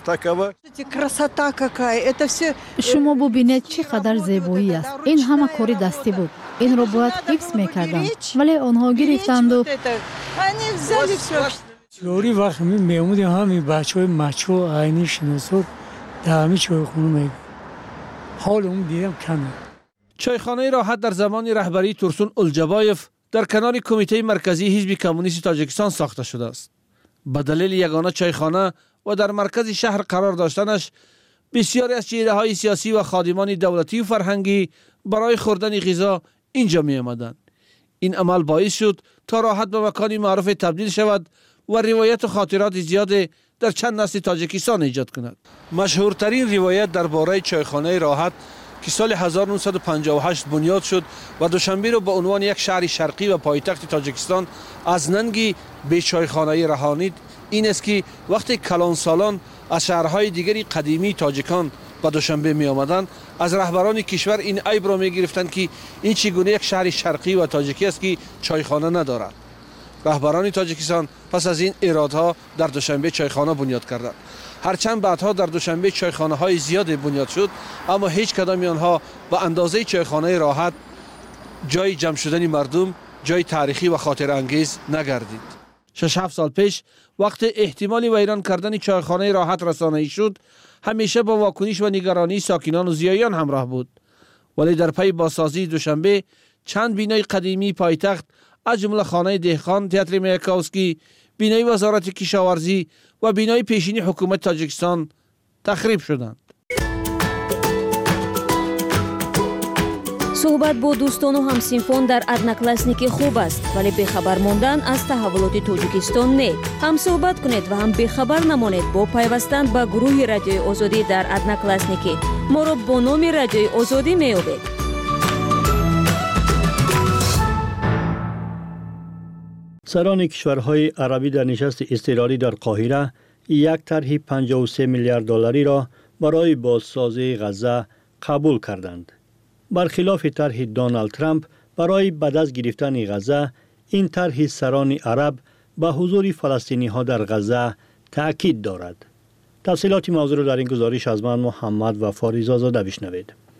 شما ببینید چقدر زیبایی است. این همه کاری دستی بود. این را باید حفظ میکردم ولی آنها گرفتند و یوری وقت میمودیم همین بچهای مچو عینی شناسور در همین چایخانه میگم حال اون دیدم کمه. چایخانه راحت در زمان رهبری ترسون الجبایف در کنار کمیته مرکزی حزب کمونیست تاجیکستان ساخته شده است. به دلیل یگانه چایخانه و در مرکز شهر قرار داشتنش بسیاری از چهره‌های سیاسی و خادمان دولتی و فرهنگی برای خوردن غذا اینجا می آمدند. این عمل باعث شد تا راحت به مکانی معروف تبدیل شود و روایت و خاطرات زیاد در چند نسل تاجیکستان ایجاد کند. مشهورترین روایت درباره چایخانه راحت که سال 1958 بنیاد شد و دوشنبه را به عنوان یک شهر شرقی و پایتخت تاجیکستان از ننگ به چایخانه رهانید این است که وقتی کلان سالان از شهرهای دیگری قدیمی تاجیکان به دوشنبه می آمدند، از رهبران کشور این عیب را می گرفتند که این چگونه یک شهر شرقی و تاجیکی است که چایخانه ندارد. رهبران تاجیکستان پس از این ایرادها در دوشنبه چایخانه بنیاد کردند. هرچند بعدها در دوشنبه چایخانه های زیاد بنیاد شد، اما هیچ کدام آنها به اندازه چایخانه راحت جای جمع شدن مردم جای تاریخی و خاطر انگیز نگردید. 6-7 سال پیش وقت احتمال ویران کردن چایخانه راحت رسانه‌ای شد، همیشه با واکنش و نگرانی ساکنان و زیایان همراه بود. ولی در پی بازسازی دوشنبه چند بینای قدیمی پایتخت از جمله خانه دهقان تئاتر میاکوسکی، بینای وزارت کشاورزی و بینای پیشینی حکومت تاجیکستان تخریب شدند. صحبت با دوستان و همسینفون در ادناکلاسنیکی خوب است، ولی بخبر ماندن از تحولات تاجیکستان نه. هم صحبت کنید و هم بخبر نمانید با پیوستن به گروه رادیوی آزادی در ادناکلاسنیکی. ما را با نام رادیوی آزادی می‌یابید. سران کشورهای عربی در نشست اضطراری در قاهره یک طرح 53 میلیارد دلاری را برای بازسازی غزه قبول کردند. برخلاف طرح دونالد ترامپ برای به دست گرفتن غزه، این طرح سران عرب به حضور فلسطینی ها در غزه تأکید دارد. تفصیلات موضوع را در این گزارش از من محمد و فاریزا زاده بشنوید.